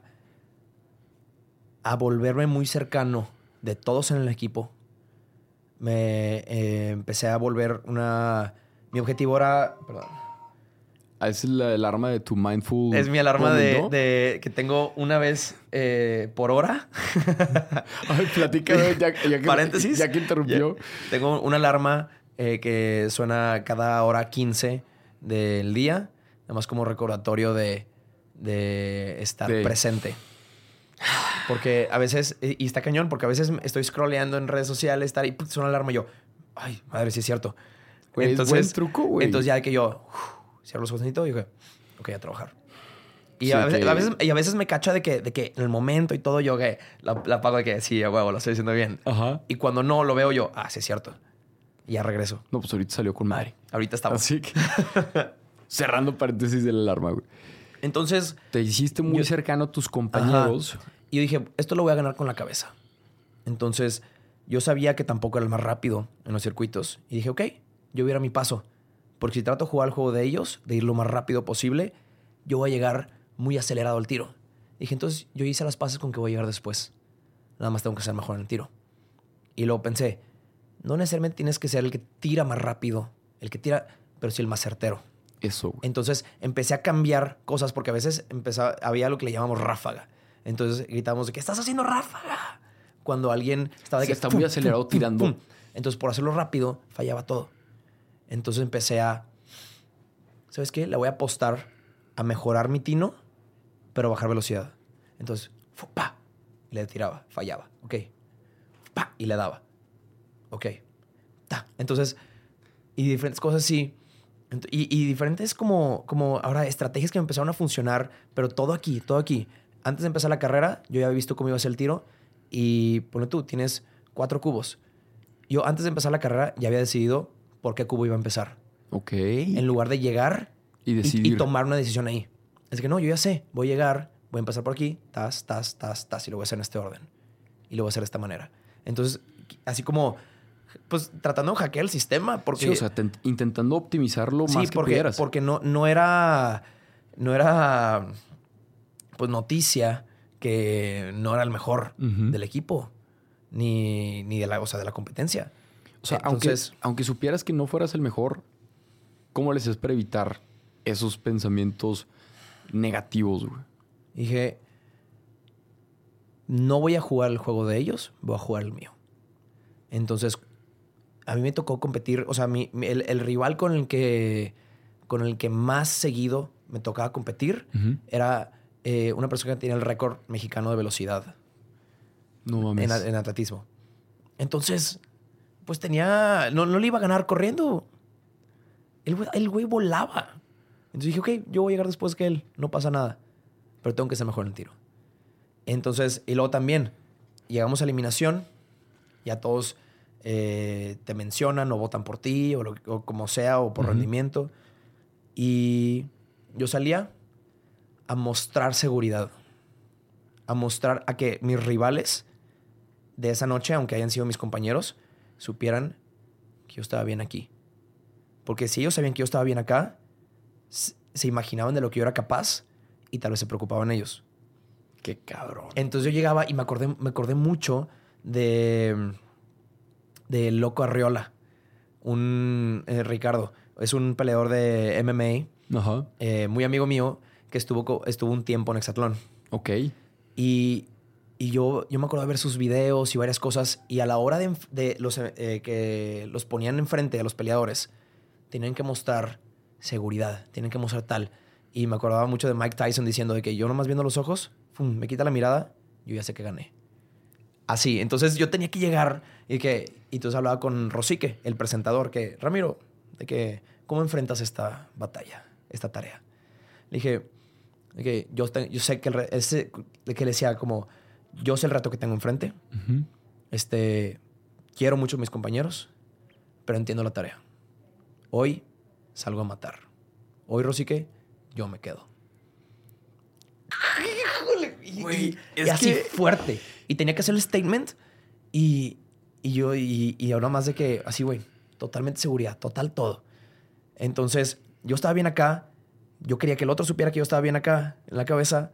D: a volverme muy cercano de todos en el equipo. Me eh, empecé a volver una... Mi objetivo era... Perdón.
C: Ah, es la, el arma de tu mindful...
D: Es mi alarma
C: moment,
D: de,
C: ¿no?
D: de que tengo una vez eh, por hora.
C: Ay, platícame, ya, ya que,
D: Paréntesis.
C: ya que interrumpió.
D: Ya. Tengo una alarma eh, que suena cada hora quince del día. Nada más como recordatorio de, de estar
C: De-
D: presente. Porque a veces... Y y está cañón, porque a veces estoy scrolleando en redes sociales estar, y ¡pum! Suena la alarma y yo... Ay, madre, sí es cierto.
C: Güey, es buen truco, güey.
D: Entonces ya que yo... uf, cierro los ojos y todo y dije... Ok, a trabajar. Y,
C: Sí,
D: a veces,
C: que-
D: a veces- y a veces me cacha de que, de que en el momento y todo yo que la, la apago de que sí, a huevo, lo estoy diciendo bien.
C: Ajá.
D: Y cuando no lo veo yo, ah, sí es cierto. Y ya regreso.
C: No, pues ahorita salió con madre.
D: Ahorita estamos.
C: Así que... Cerrando paréntesis de la alarma, güey.
D: Entonces,
C: Te hiciste muy
D: Yo-
C: cercano a tus compañeros.
D: ajá. Y yo dije, esto lo voy a ganar con la cabeza. Entonces, yo sabía que tampoco era el más rápido en los circuitos. Y dije, ok, yo voy a ir a mi paso. Porque si trato de jugar el juego de ellos, de ir lo más rápido posible, yo voy a llegar muy acelerado al tiro. Dije, entonces yo hice las pases con que voy a llegar después. Nada más tengo que ser mejor en el tiro. Y luego pensé, no necesariamente tienes que ser el que tira más rápido, el que tira, pero sí el más certero.
C: Eso, güey.
D: Entonces empecé a cambiar cosas porque a veces empezaba, había lo que le llamamos ráfaga. Entonces gritábamos de que estás haciendo ráfaga. Cuando alguien estaba de
C: Sí,
D: que
C: está muy acelerado tirando.
D: Entonces por hacerlo rápido fallaba todo. Entonces empecé a, ¿sabes qué? Le voy a apostar a mejorar mi tino, pero bajar velocidad. Entonces, fu, pa, y le tiraba, fallaba, ok. Pa, y le daba, ok. Ta. Entonces, y diferentes cosas así. Ent- Y, y diferentes como, como ahora estrategias que me empezaron a funcionar, pero todo aquí, todo aquí. Antes de empezar la carrera, yo ya había visto cómo iba a ser el tiro y ponle tú, tienes cuatro cubos. yo antes de empezar la carrera ya había decidido por qué Cubo iba a empezar.
C: Ok.
D: En lugar de llegar
C: Y
D: y,
C: decidir.
D: y tomar una decisión ahí. Es que no, yo ya sé, voy a llegar, voy a empezar por aquí, tas, tas, tas, tas, y lo voy a hacer en este orden. Y lo voy a hacer de esta manera. Entonces, así como, pues tratando de hackear el sistema, porque...
C: Sí, o sea, te- intentando optimizarlo
D: sí,
C: más que
D: porque,
C: pudieras.
D: porque no, no era, no era, pues noticia que no era el mejor
C: Ujú.
D: del equipo, ni, ni de la, o sea, de la competencia.
C: O sea,
D: Entonces,
C: aunque, aunque supieras que no fueras el mejor, ¿cómo les es para evitar esos pensamientos negativos, güey?
D: dije, no voy a jugar el juego de ellos, voy a jugar el mío. Entonces, a mí me tocó competir, o sea, mi, mi- el, el rival con el que con el que más seguido me tocaba competir
C: Ujú.
D: era eh, una persona que tenía el récord mexicano de velocidad
C: No mames.
D: en, a- en atletismo. Entonces, pues tenía, no, no le iba a ganar corriendo. El güey, el güey volaba. Entonces dije, ok, yo voy a llegar después que él, no pasa nada, pero tengo que ser mejor en el tiro. Entonces, y luego también, llegamos a eliminación, ya todos eh, te mencionan o votan por ti o, lo- o como sea, o por
C: Ujú.
D: rendimiento. Y yo salía a mostrar seguridad, a mostrar a que mis rivales de esa noche, aunque hayan sido mis compañeros, supieran que yo estaba bien aquí. Porque si ellos sabían que yo estaba bien acá, s- se imaginaban de lo que yo era capaz y tal vez se preocupaban ellos.
C: Qué cabrón.
D: Entonces yo llegaba y me acordé, me acordé mucho de, de Loco Arriola, un eh, Ricardo. Es un peleador de M M A,
C: Ajá.
D: eh, muy amigo mío, que estuvo, co- estuvo un tiempo en Hexatlón.
C: Ok.
D: Y, y yo, yo me acuerdo de ver sus videos y varias cosas. Y a la hora de, enf- de los, eh, que los ponían enfrente a los peleadores, tenían que mostrar seguridad, tenían que mostrar tal. Y me acordaba mucho de Mike Tyson diciendo de que yo nomás viendo los ojos, fum, me quita la mirada, yo ya sé que gané. Así, entonces yo tenía que llegar y que y entonces hablaba con Rosique, el presentador, que Ramiro, de que ¿cómo enfrentas esta batalla, esta tarea? Le dije, de que yo, te- yo sé que el re- ese, de que le decía como yo sé el reto que tengo enfrente,
C: Ujú.
D: este quiero mucho a mis compañeros, pero entiendo la tarea. Hoy salgo a matar. Hoy, Rosique, yo me quedo. Híjole, y,
C: Güey,
D: y-
C: es
D: y así
C: que-
D: fuerte. Y tenía que hacer el statement y, y yo, y, y ahora más de que, así, güey, totalmente seguridad, total todo. Entonces, yo estaba bien acá. Yo quería que el otro supiera que yo estaba bien acá, en la cabeza.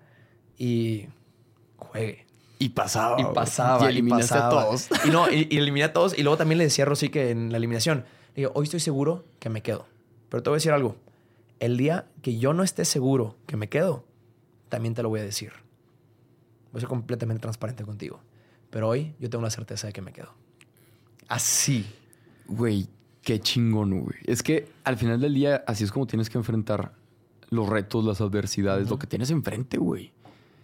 D: Y juegue.
C: Y pasaba.
D: Y
C: güey.
D: pasaba.
C: Y eliminaste
D: y pasaba.
C: a todos.
D: Y no, y, y eliminé a todos. Y luego también le decía a Rosy que en la eliminación, le digo, hoy estoy seguro que me quedo. Pero te voy a decir algo. El día que yo no esté seguro que me quedo, también te lo voy a decir. Voy a ser completamente transparente contigo. Pero hoy yo tengo la certeza de que me quedo. Así.
C: Güey, qué chingón, güey. Es que al final del día, así es como tienes que enfrentar los retos, las adversidades, lo que tienes enfrente, güey.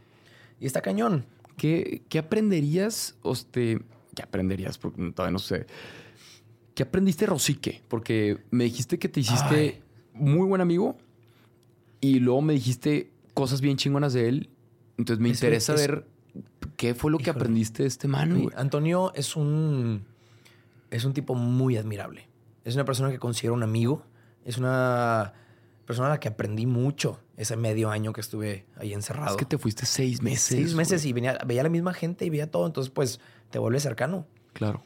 D: Y está cañón.
C: ¿Qué, qué aprenderías? Este, ¿Qué aprenderías? Porque todavía no sé. ¿Qué aprendiste de Rosique? Porque me dijiste que te hiciste
D: Ay.
C: muy buen amigo y luego me dijiste cosas bien chingonas de él. Entonces me
D: Es que
C: interesa
D: es-
C: ver qué fue lo que
D: Híjole.
C: aprendiste de este man,
D: Sí,
C: güey.
D: Antonio es un, es un tipo muy admirable. Es una persona que considero un amigo. Es una persona a la que aprendí mucho ese medio año que estuve ahí encerrado.
C: Es que te fuiste seis meses.
D: Seis meses
C: güey.
D: y venía, veía a la misma gente y veía todo. Entonces, pues, te vuelves cercano.
C: Claro.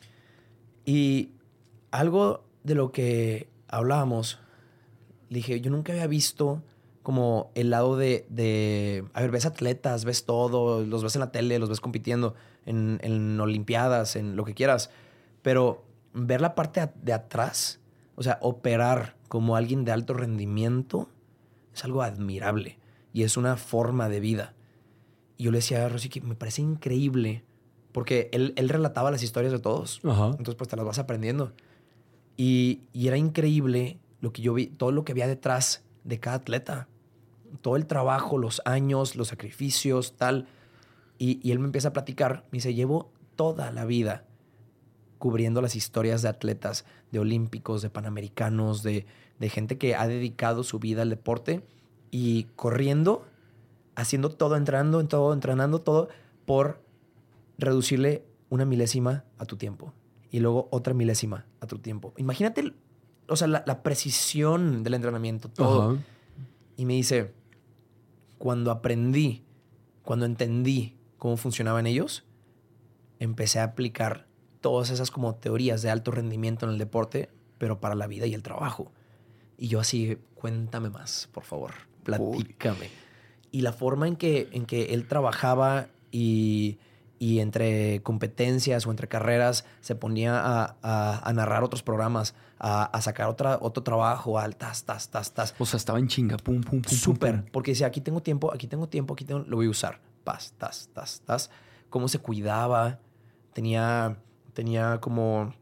D: Y algo de lo que hablábamos, le dije, yo nunca había visto como el lado de, de... A ver, ves atletas, ves todo, los ves en la tele, los ves compitiendo en, en olimpiadas, en lo que quieras. Pero ver la parte a- de atrás, o sea, operar como alguien de alto rendimiento, es algo admirable. Y es una forma de vida. Y yo le decía a Rosy que me parece increíble porque él, él relataba las historias de todos.
C: Ajá.
D: Entonces, pues te las vas aprendiendo. Y, y era increíble lo que yo vi, todo lo que había detrás de cada atleta. Todo el trabajo, los años, los sacrificios, tal. Y, y él me empieza a platicar. Me dice, llevo toda la vida cubriendo las historias de atletas, de olímpicos, de panamericanos, de, de gente que ha dedicado su vida al deporte y corriendo, haciendo todo, entrenando, en todo, entrenando todo por reducirle una milésima a tu tiempo. y luego otra milésima a tu tiempo. Imagínate, el- o sea, la, la precisión del entrenamiento, todo.
C: Ajá.
D: Y me dice, cuando aprendí, cuando entendí cómo funcionaban ellos, empecé a aplicar todas esas como teorías de alto rendimiento en el deporte, pero para la vida y el trabajo. Y yo así, cuéntame más, por favor, platícame. Y la forma en que, en que él trabajaba y, y entre competencias o entre carreras se ponía a, a- a narrar otros programas, a, a sacar otra, otro trabajo, al tas, tas, tas, tas.
C: O sea, estaba en chinga. Pum, pum, pum. pum,
D: Súper,
C: pum.
D: porque decía, aquí tengo tiempo, aquí tengo tiempo, aquí tengo, lo voy a usar. Paz, tas, tas, tas. Cómo se cuidaba. Tenía, tenía como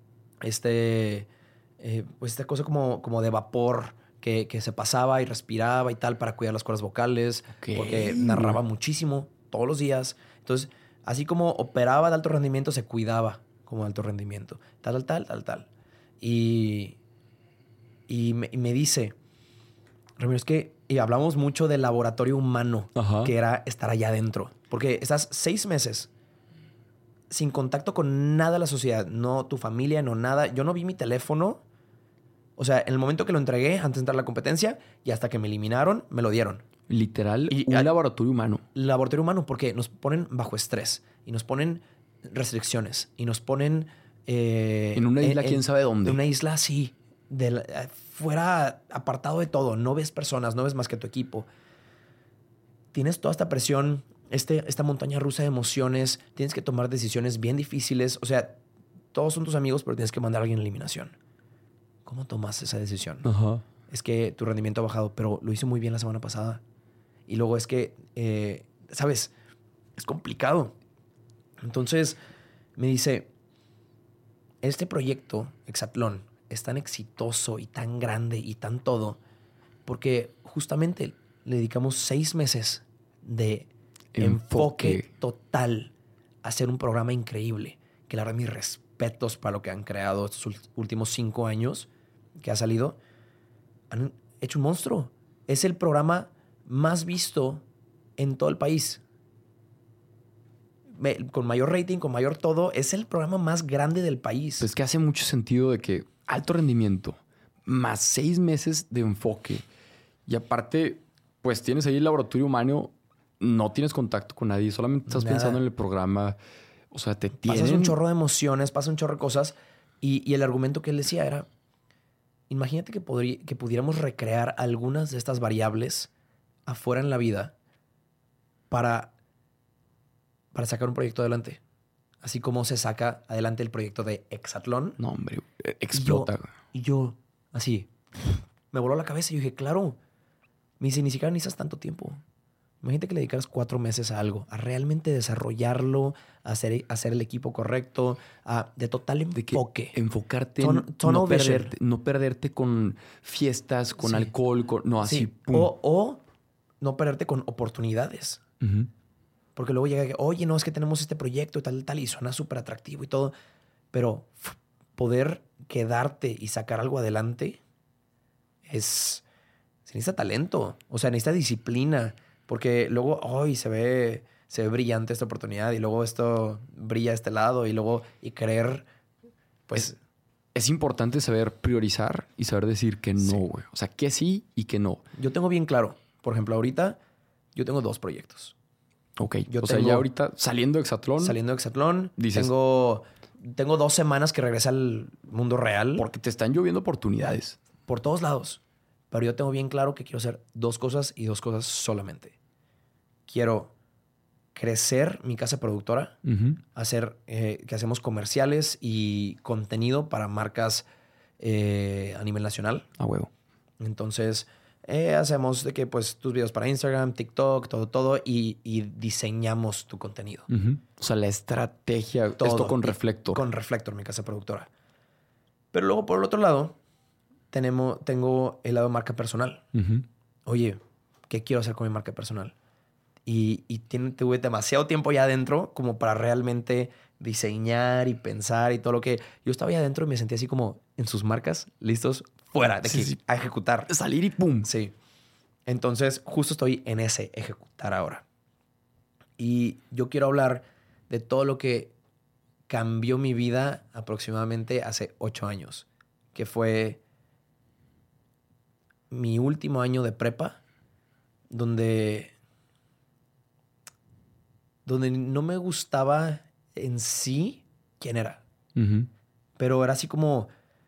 D: este, eh, pues esta cosa como, como de vapor que, que se pasaba y respiraba y tal para cuidar las cuerdas vocales.
C: Ok.
D: Porque narraba muchísimo todos los días. Entonces, así como operaba de alto rendimiento, se cuidaba como de alto rendimiento. Tal, tal, tal, tal, tal. Y, y, me, y me dice, Ramiro, es que y hablamos mucho del laboratorio humano,
C: Ajá.
D: que era estar allá adentro. Porque estás seis meses sin contacto con nada de la sociedad, no tu familia, no nada. Yo no vi mi teléfono. O sea, en el momento que lo entregué, antes de entrar a la competencia, y hasta que me eliminaron, me lo dieron.
C: Literal,
D: Y-
C: un
D: ah,
C: laboratorio humano.
D: Laboratorio humano, porque nos ponen bajo estrés y nos ponen restricciones y nos ponen... eh,
C: En una isla, quién sabe dónde.
D: En una isla así, de la- eh, fuera apartado de todo. No ves personas, no ves más que tu equipo. Tienes toda esta presión, este, esta montaña rusa de emociones. Tienes que tomar decisiones bien difíciles. O sea, todos son tus amigos, pero tienes que mandar a alguien en eliminación. ¿Cómo tomas esa decisión?
C: Ajá.
D: Es que tu rendimiento ha bajado, pero lo hice muy bien la semana pasada. Y luego es que, eh, ¿sabes? Es complicado. Entonces me dice, este proyecto, Hexatlón, es tan exitoso y tan grande y tan todo, porque justamente le dedicamos seis meses de enfoque,
C: Enfoque.
D: total a hacer un programa increíble. Que la verdad, mis respetos para lo que han creado estos ul- últimos cinco años que ha salido. Han hecho un monstruo. Es el programa más visto en todo el país. Me- con mayor rating, con mayor todo. Es el programa más grande del país.
C: Pues que hace mucho sentido de que alto rendimiento, más seis meses de enfoque. Y aparte, pues tienes ahí el laboratorio humano, no tienes contacto con nadie, solamente estás
D: Nada.
C: pensando en el programa. O sea, te tienen...
D: Pasas un chorro de emociones, pasa un chorro de cosas. Y, y el argumento que él decía era, imagínate que, podrí- que pudiéramos recrear algunas de estas variables afuera en la vida para, para sacar un proyecto adelante. Así como se saca adelante el proyecto de Hexatlón.
C: No, hombre, explota.
D: Y yo, así, me voló la cabeza y yo dije, claro. Me dice, ni siquiera necesitas tanto tiempo. Imagínate que le dedicaras cuatro meses a algo, a realmente desarrollarlo, a hacer, a hacer el equipo correcto, a, de total
C: De que
D: enfoque.
C: enfocarte
D: Ton-
C: en
D: tunnel
C: no
D: vision.
C: perderte, no perderte con fiestas, con
D: Sí.
C: alcohol, con, no, así,
D: Sí,
C: pum.
D: O, o no perderte con oportunidades.
C: Ujú.
D: Porque luego llega, que, oye, no, es que tenemos este proyecto y tal, tal, y suena súper atractivo y todo. Pero f- poder quedarte y sacar algo adelante es... Se necesita talento, o sea, necesita disciplina. Porque luego, hoy se ve, se ve brillante esta oportunidad y luego esto brilla a este lado y luego, y querer, pues...
C: Es importante saber priorizar y saber decir que no,
D: Sí.
C: güey. O sea, que sí y que no.
D: Yo tengo bien claro, por ejemplo, ahorita yo tengo dos proyectos.
C: Ok.
D: Yo
C: o sea,
D: tengo-
C: ya ahorita saliendo de Hexatlón,
D: Saliendo de Hexatlón,
C: Dices-
D: tengo, tengo dos semanas que regresé al mundo real.
C: porque te están lloviendo oportunidades.
D: por todos lados. Pero yo tengo bien claro que quiero hacer dos cosas y dos cosas solamente. Quiero crecer mi casa productora,
C: Ujú.
D: hacer eh, que hacemos comerciales y contenido para marcas eh, a nivel nacional.
C: A huevo.
D: Entonces, eh, hacemos de que pues tus videos para Instagram, TikTok, todo, todo, y, y diseñamos tu contenido.
C: Ujú. O sea, la estrategia,
D: Todo.
C: esto con
D: Y-
C: Reflector.
D: Con Reflector, mi casa productora. Pero luego, por el otro lado, tenemos, tengo el lado de marca personal.
C: Ujú.
D: Oye, ¿qué quiero hacer con mi marca personal? Y, y tiene- tuve demasiado tiempo ya adentro como para realmente diseñar y pensar y todo lo que... Yo estaba ahí adentro y me sentía así como en sus marcas, listos, fuera, de
C: Sí,
D: que
C: sí.
D: a ejecutar.
C: Salir y pum.
D: Sí. Entonces, justo estoy en ese ejecutar ahora. Y yo quiero hablar de todo lo que cambió mi vida aproximadamente hace ocho años, que fue mi último año de prepa, donde, donde no me gustaba en sí quién era.
C: Uh-huh.
D: Pero era así como...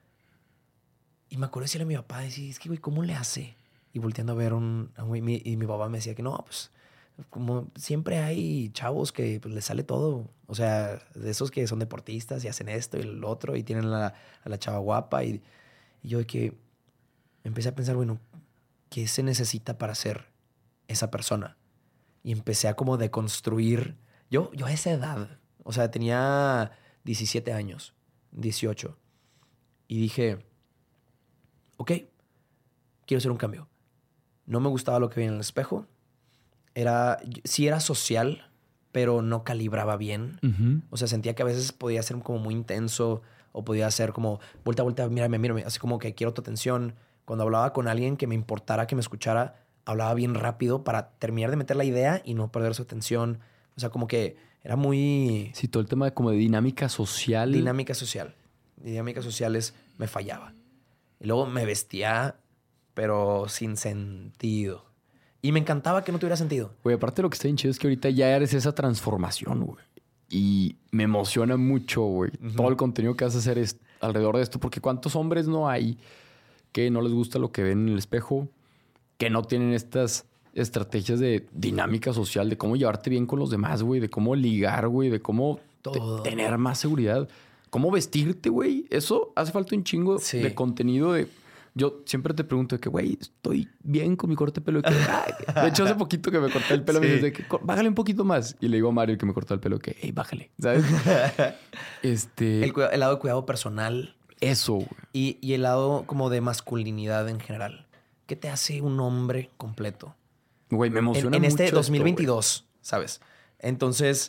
D: Y me acuerdo de decirle a mi papá, decir, es que, güey, ¿cómo le hace? Y volteando a ver a un, a un güey, mi- y mi papá me decía que no, pues, como siempre hay chavos que pues, les sale todo. O sea, de esos que son deportistas y hacen esto y lo otro y tienen la, a la chava guapa. Y, y yo de que empecé a pensar, bueno, ¿qué se necesita para ser esa persona? Y empecé a como deconstruir. Yo, yo a esa edad, o sea, tenía diecisiete años, dieciocho. Y dije, ok, quiero hacer un cambio. No me gustaba lo que veía en el espejo. Era, sí era social, pero no calibraba bien.
C: Uh-huh.
D: O sea, sentía que a veces podía ser como muy intenso o podía ser como, vuelta, vuelta, mírame, mírame. Así como que quiero tu atención. Cuando hablaba con alguien que me importara, que me escuchara, hablaba bien rápido para terminar de meter la idea y no perder su atención. O sea, como que era muy...
C: Sí, todo el tema de como de dinámica social.
D: Dinámica social. Dinámicas sociales me fallaba. Y luego me vestía, pero sin sentido. Y me encantaba que no tuviera sentido.
C: Güey, aparte lo que está bien chido es que ahorita ya eres esa transformación, güey. Y me emociona mucho, güey. Uh-huh. Todo el contenido que vas a hacer es alrededor de esto. Porque ¿cuántos hombres no hay que no les gusta lo que ven en el espejo? Que no tienen estas estrategias de dinámica social, de cómo llevarte bien con los demás, güey. De cómo ligar, güey. De cómo te- tener más seguridad. Cómo vestirte, güey. Eso hace falta un chingo sí. de contenido de... Yo siempre te pregunto de que, güey, estoy bien con mi corte de pelo. De, que, ah, de hecho, hace poquito que me corté el pelo, sí. me dices de que bájale un poquito más. Y le digo a Mario, que me cortó el pelo, que, hey, bájale, ¿sabes? este...
D: El, el lado de cuidado personal.
C: Eso, güey.
D: Y, y el lado como de masculinidad en general. ¿Qué te hace un hombre completo?
C: Güey, me emociona
D: en, en
C: mucho
D: este dos mil veintidós,
C: esto,
D: ¿sabes? Entonces,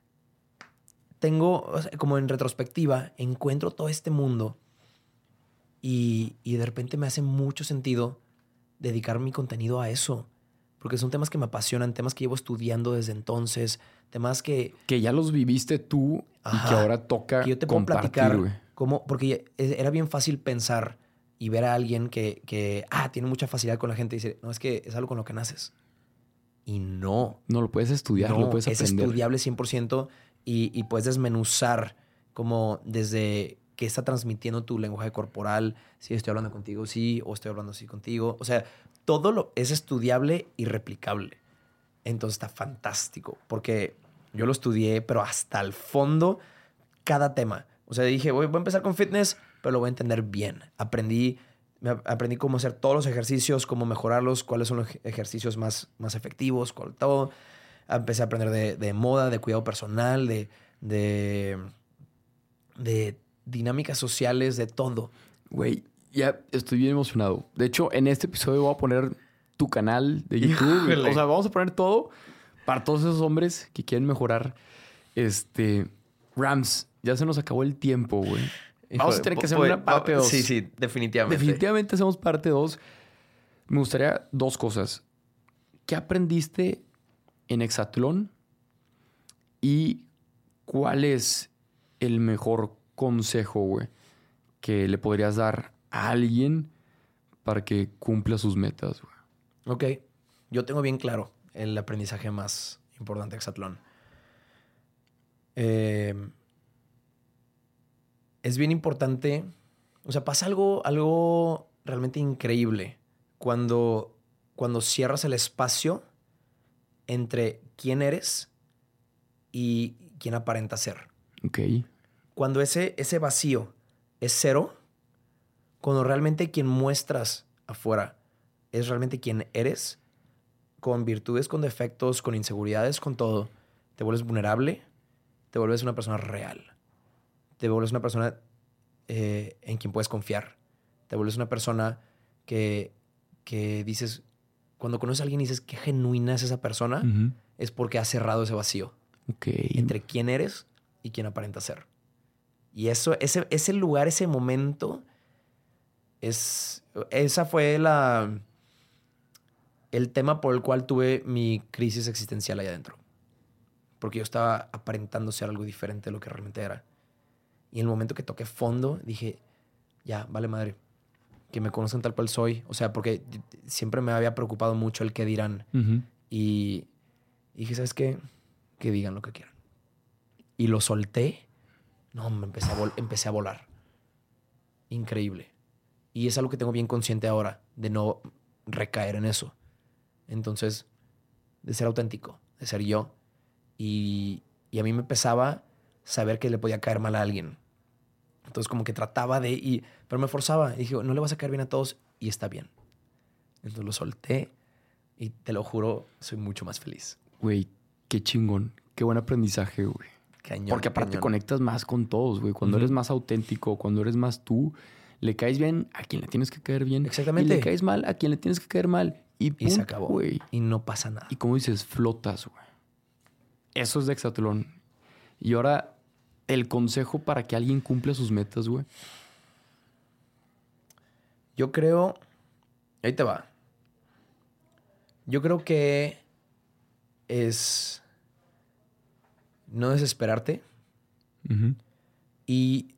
D: tengo, o sea, como en retrospectiva, encuentro todo este mundo y, y de repente me hace mucho sentido dedicar mi contenido a eso. Porque son temas que me apasionan, temas que llevo estudiando desde entonces, temas que...
C: Que ya los viviste tú Ajá, y que ahora toca
D: que yo te puedo
C: compartir,
D: platicar
C: güey.
D: Cómo, porque era bien fácil pensar y ver a alguien que, que, ah, tiene mucha facilidad con la gente y dice, no, es que es algo con lo que naces. Y no.
C: No, lo puedes estudiar,
D: no,
C: lo puedes aprender.
D: Es estudiable cien por ciento y, y puedes desmenuzar como desde qué está transmitiendo tu lenguaje corporal, si estoy hablando contigo, sí, o estoy hablando así contigo. O sea, todo lo es estudiable y replicable. Entonces está fantástico porque yo lo estudié, pero hasta el fondo, cada tema. O sea, dije, voy, voy a empezar con fitness, pero lo voy a entender bien. Aprendí, me aprendí cómo hacer todos los ejercicios, cómo mejorarlos, cuáles son los ejercicios más, más efectivos, cuál, todo. Empecé a aprender de, de moda, de cuidado personal, de, de, de dinámicas sociales, de todo.
C: Güey, ya estoy bien emocionado. De hecho, en este episodio voy a poner tu canal de YouTube.
D: Híjole.
C: O sea, vamos a poner todo para todos esos hombres que quieren mejorar. Este, Rams, ya se nos acabó el tiempo, güey. Vamos a tener que hacer
D: pues,
C: una parte dos.
D: Sí, sí, definitivamente.
C: Definitivamente hacemos parte dos. Me gustaría dos cosas. ¿Qué aprendiste en Hexatlón? ¿Y cuál es el mejor consejo, güey, que le podrías dar a alguien para que cumpla sus metas, güey?
D: Ok. Yo tengo bien claro el aprendizaje más importante de Hexatlón. Eh... Es bien importante, o sea, pasa algo, algo realmente increíble cuando, cuando cierras el espacio entre quién eres y quién aparenta ser.
C: Ok.
D: Cuando ese, ese vacío es cero, cuando realmente quien muestras afuera es realmente quien eres, con virtudes, con defectos, con inseguridades, con todo, te vuelves vulnerable, te vuelves una persona real. Te vuelves una persona eh, en quien puedes confiar. Te vuelves una persona que, que dices... Cuando conoces a alguien y dices qué genuina es esa persona, uh-huh. es porque has cerrado ese vacío.
C: Okay.
D: Entre quién eres y quién aparenta ser. Y eso, ese, ese lugar, ese momento, es... Esa fue la... el tema por el cual tuve mi crisis existencial ahí adentro. Porque yo estaba aparentando ser algo diferente de lo que realmente era. Y en el momento que toqué fondo, dije, ya, vale madre. Que me conozcan tal cual soy. O sea, porque siempre me había preocupado mucho el qué dirán.
C: Uh-huh.
D: Y, y dije, ¿sabes qué? Que digan lo que quieran. Y lo solté. No, me empecé a, vol- empecé a volar. Increíble. Y es algo que tengo bien consciente ahora, de no recaer en eso. Entonces, de ser auténtico, de ser yo. Y, y a mí me pesaba saber que le podía caer mal a alguien. Entonces, como que trataba de... Y, pero me forzaba. Y dije, no le vas a caer bien a todos y está bien. Entonces lo solté y te lo juro, soy mucho más feliz.
C: Güey, qué chingón. Qué buen aprendizaje, güey.
D: Cañón,
C: Porque aparte
D: cañón.
C: conectas más con todos, güey. Cuando
D: Uh-huh.
C: eres más auténtico, cuando eres más tú, le caes bien a quien le tienes que caer bien.
D: Exactamente.
C: Y le caes mal a quien le tienes que caer mal. Y,
D: Y se
C: punto,
D: acabó.
C: güey.
D: Y no pasa nada.
C: Y como dices, flotas, güey. Eso es de Hexatlón. Y ahora, el consejo para que alguien cumpla sus metas, güey.
D: Yo creo... Ahí te va. Yo creo que es no desesperarte
C: Uh-huh.
D: y,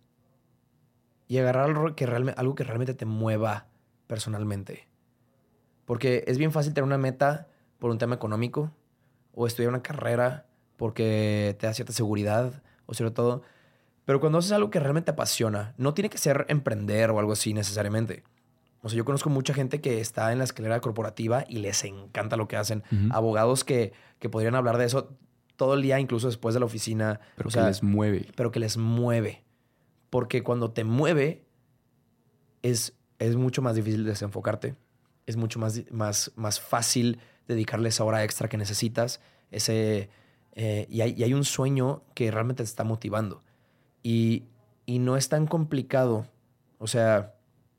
D: y agarrar algo que, realme, algo que realmente te mueva personalmente. Porque es bien fácil tener una meta por un tema económico o estudiar una carrera porque te da cierta seguridad o sobre todo. Pero cuando haces algo que realmente te apasiona, no tiene que ser emprender o algo así necesariamente. O sea, yo conozco mucha gente que está en la escalera corporativa y les encanta lo que hacen.
C: Uh-huh.
D: Abogados que, que podrían hablar de eso todo el día, incluso después de la oficina.
C: Pero
D: o
C: que
D: sea,
C: les mueve.
D: Pero que les mueve. Porque cuando te mueve, es, es mucho más difícil desenfocarte. Es mucho más, más, más fácil dedicarle esa hora extra que necesitas. Ese, eh, y, hay, y hay un sueño que realmente te está motivando. Y, y no es tan complicado. O sea...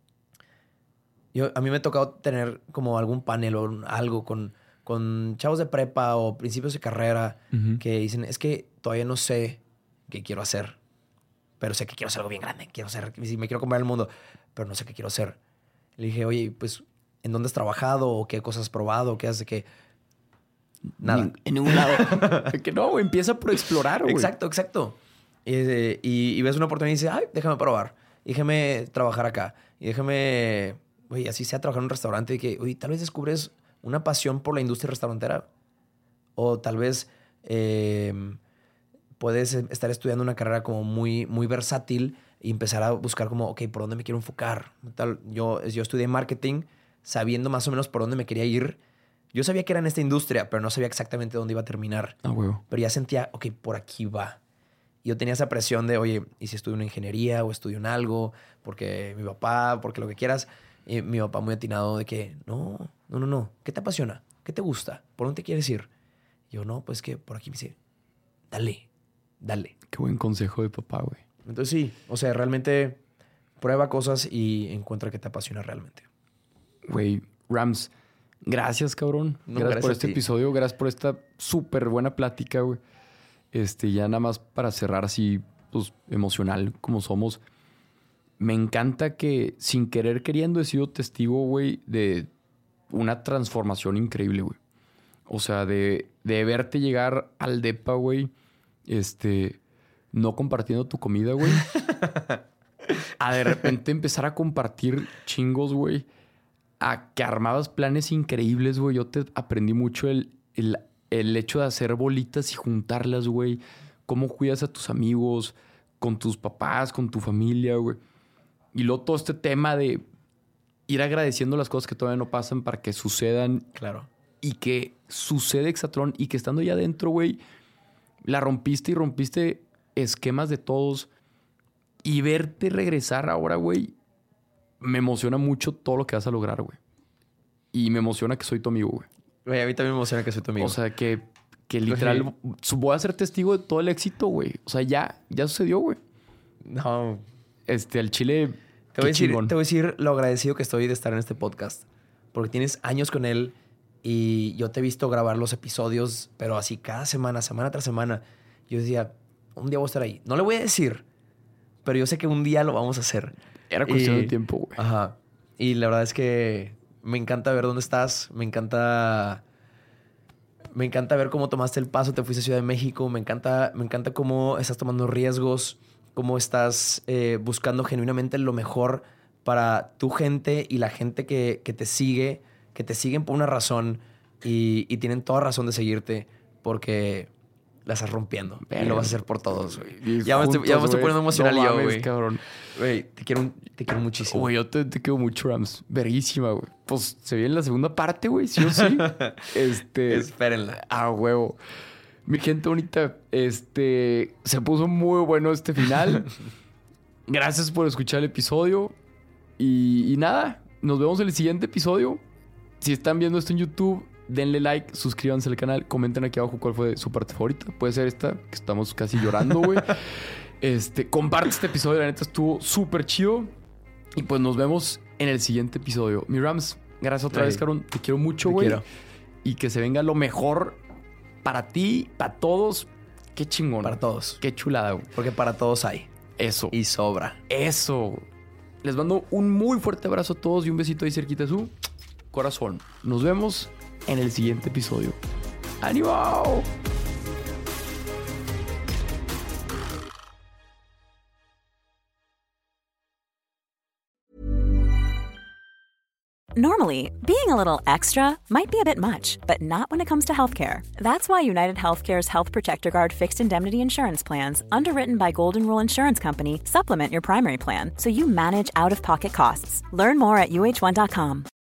D: Yo, a mí me ha tocado tener como algún panel o algo con, con chavos de prepa o principios de carrera
C: Uh-huh.
D: que dicen, es que todavía no sé qué quiero hacer, pero sé que quiero hacer algo bien grande. Quiero ser, me quiero comer el mundo, pero no sé qué quiero hacer. Le dije, oye, pues, ¿en dónde has trabajado? ¿O qué cosas has probado? ¿Qué haces? ¿Qué? Nada.
C: Ni, en ningún lado. Que no, güey. Empieza por explorar, güey.
D: Exacto, exacto. Y, y, y ves una oportunidad y dices, ay, déjame probar. Déjame trabajar acá. Y déjame... Güey, así sea trabajar en un restaurante y que, oye, tal vez descubres una pasión por la industria restaurantera. O tal vez eh, puedes estar estudiando una carrera como muy, muy versátil y empezar a buscar como, ok, ¿por dónde me quiero enfocar? Tal, yo, yo estudié marketing sabiendo más o menos por dónde me quería ir. Yo sabía que era en esta industria, pero no sabía exactamente dónde iba a terminar.
C: Ah, güey.
D: Pero ya sentía, ok, por aquí va. Y yo tenía esa presión de, oye, ¿y si estudio una ingeniería o estudio en algo? Porque mi papá, porque lo que quieras... Y mi papá muy atinado de que, no, no, no, no. ¿Qué te apasiona? ¿Qué te gusta? ¿Por dónde te quieres ir? Y yo, no, pues que por aquí me dice, dale, dale.
C: Qué buen consejo de papá, güey.
D: Entonces sí, o sea, realmente prueba cosas y encuentra qué te apasiona realmente.
C: Güey, Rams, gracias, cabrón.
D: No,
C: gracias,
D: gracias
C: por
D: a
C: este
D: ti.
C: episodio. Gracias por esta súper buena plática, güey. Este, ya nada más para cerrar así, pues, emocional como somos. Me encanta que sin querer queriendo he sido testigo, güey, de una transformación increíble, güey. O sea, de, de verte llegar al depa, güey, este, no compartiendo tu comida, güey. A de repente empezar a compartir chingos, güey. A que armabas planes increíbles, güey. Yo te aprendí mucho el, el, el hecho de hacer bolitas y juntarlas, güey. Cómo cuidas a tus amigos, con tus papás, con tu familia, güey. Y luego todo este tema de ir agradeciendo las cosas que todavía no pasan para que sucedan.
D: Claro.
C: Y que sucede Hexatlón y que estando ya adentro, güey, la rompiste y rompiste esquemas de todos. Y verte regresar ahora, güey, me emociona mucho todo lo que vas a lograr, güey. Y me emociona que soy tu amigo, güey.
D: Güey, a mí también me emociona que soy tu amigo.
C: O sea, que, que literal
D: Sí.
C: voy a ser testigo de todo el éxito, güey. O sea, ya, ya sucedió, güey.
D: No...
C: Este, al Chile,
D: Te voy,
C: qué
D: a decir,
C: chingón.
D: te voy a decir lo agradecido que estoy de estar en este podcast. Porque tienes años con él y yo te he visto grabar los episodios, pero así cada semana, semana tras semana. Yo decía, un día voy a estar ahí. No le voy a decir, pero yo sé que un día lo vamos a hacer.
C: Era cuestión
D: Y-
C: de tiempo, güey.
D: Ajá. Y la verdad es que me encanta ver dónde estás. Me encanta... Me encanta ver cómo tomaste el paso, te fuiste a Ciudad de México. Me encanta, me encanta cómo estás tomando riesgos, cómo estás eh, buscando genuinamente lo mejor para tu gente y la gente que, que te sigue, que te siguen por una razón y, y tienen toda razón de seguirte porque la estás rompiendo.
C: Verga.
D: Y lo vas a hacer por todos, güey.
C: Y
D: Ya me estoy, ya me
C: juntos,
D: estoy
C: güey.
D: poniendo emocional
C: No
D: yo,
C: mames,
D: güey.
C: cabrón.
D: Güey, te quiero, te quiero muchísimo.
C: Güey, yo te, te quiero mucho, Rams. Verguísima, güey. Pues se viene la segunda parte, güey, sí o sí. este...
D: Espérenla.
C: A huevo. Mi gente bonita, este... Se puso muy bueno este final. Gracias por escuchar el episodio. Y, y nada, nos vemos en el siguiente episodio. Si están viendo esto en YouTube, denle like, suscríbanse al canal, comenten aquí abajo cuál fue su parte favorita. Puede ser esta, que estamos casi llorando, güey. Este, comparte este episodio, la neta estuvo súper chido. Y pues nos vemos en el siguiente episodio. Mi Rams, gracias otra
D: Hey.
C: vez, cabrón. Te quiero mucho,
D: Te
C: güey.
D: quiero.
C: Y que se venga lo mejor para ti, para todos. Qué chingón.
D: Para todos.
C: Qué chulada, güey.
D: Porque para todos hay.
C: Eso.
D: Y sobra.
C: Eso. Les mando un muy fuerte abrazo a todos y un besito ahí cerquita de su corazón. Nos vemos en el siguiente episodio. ¡Ánimo!
E: Normally, being a little extra might be a bit much, but not when it comes to healthcare. That's why United Healthcare's Health Protector Guard fixed indemnity insurance plans, underwritten by Golden Rule Insurance Company, supplement your primary plan so you manage out-of-pocket costs. Learn more at U H one dot com.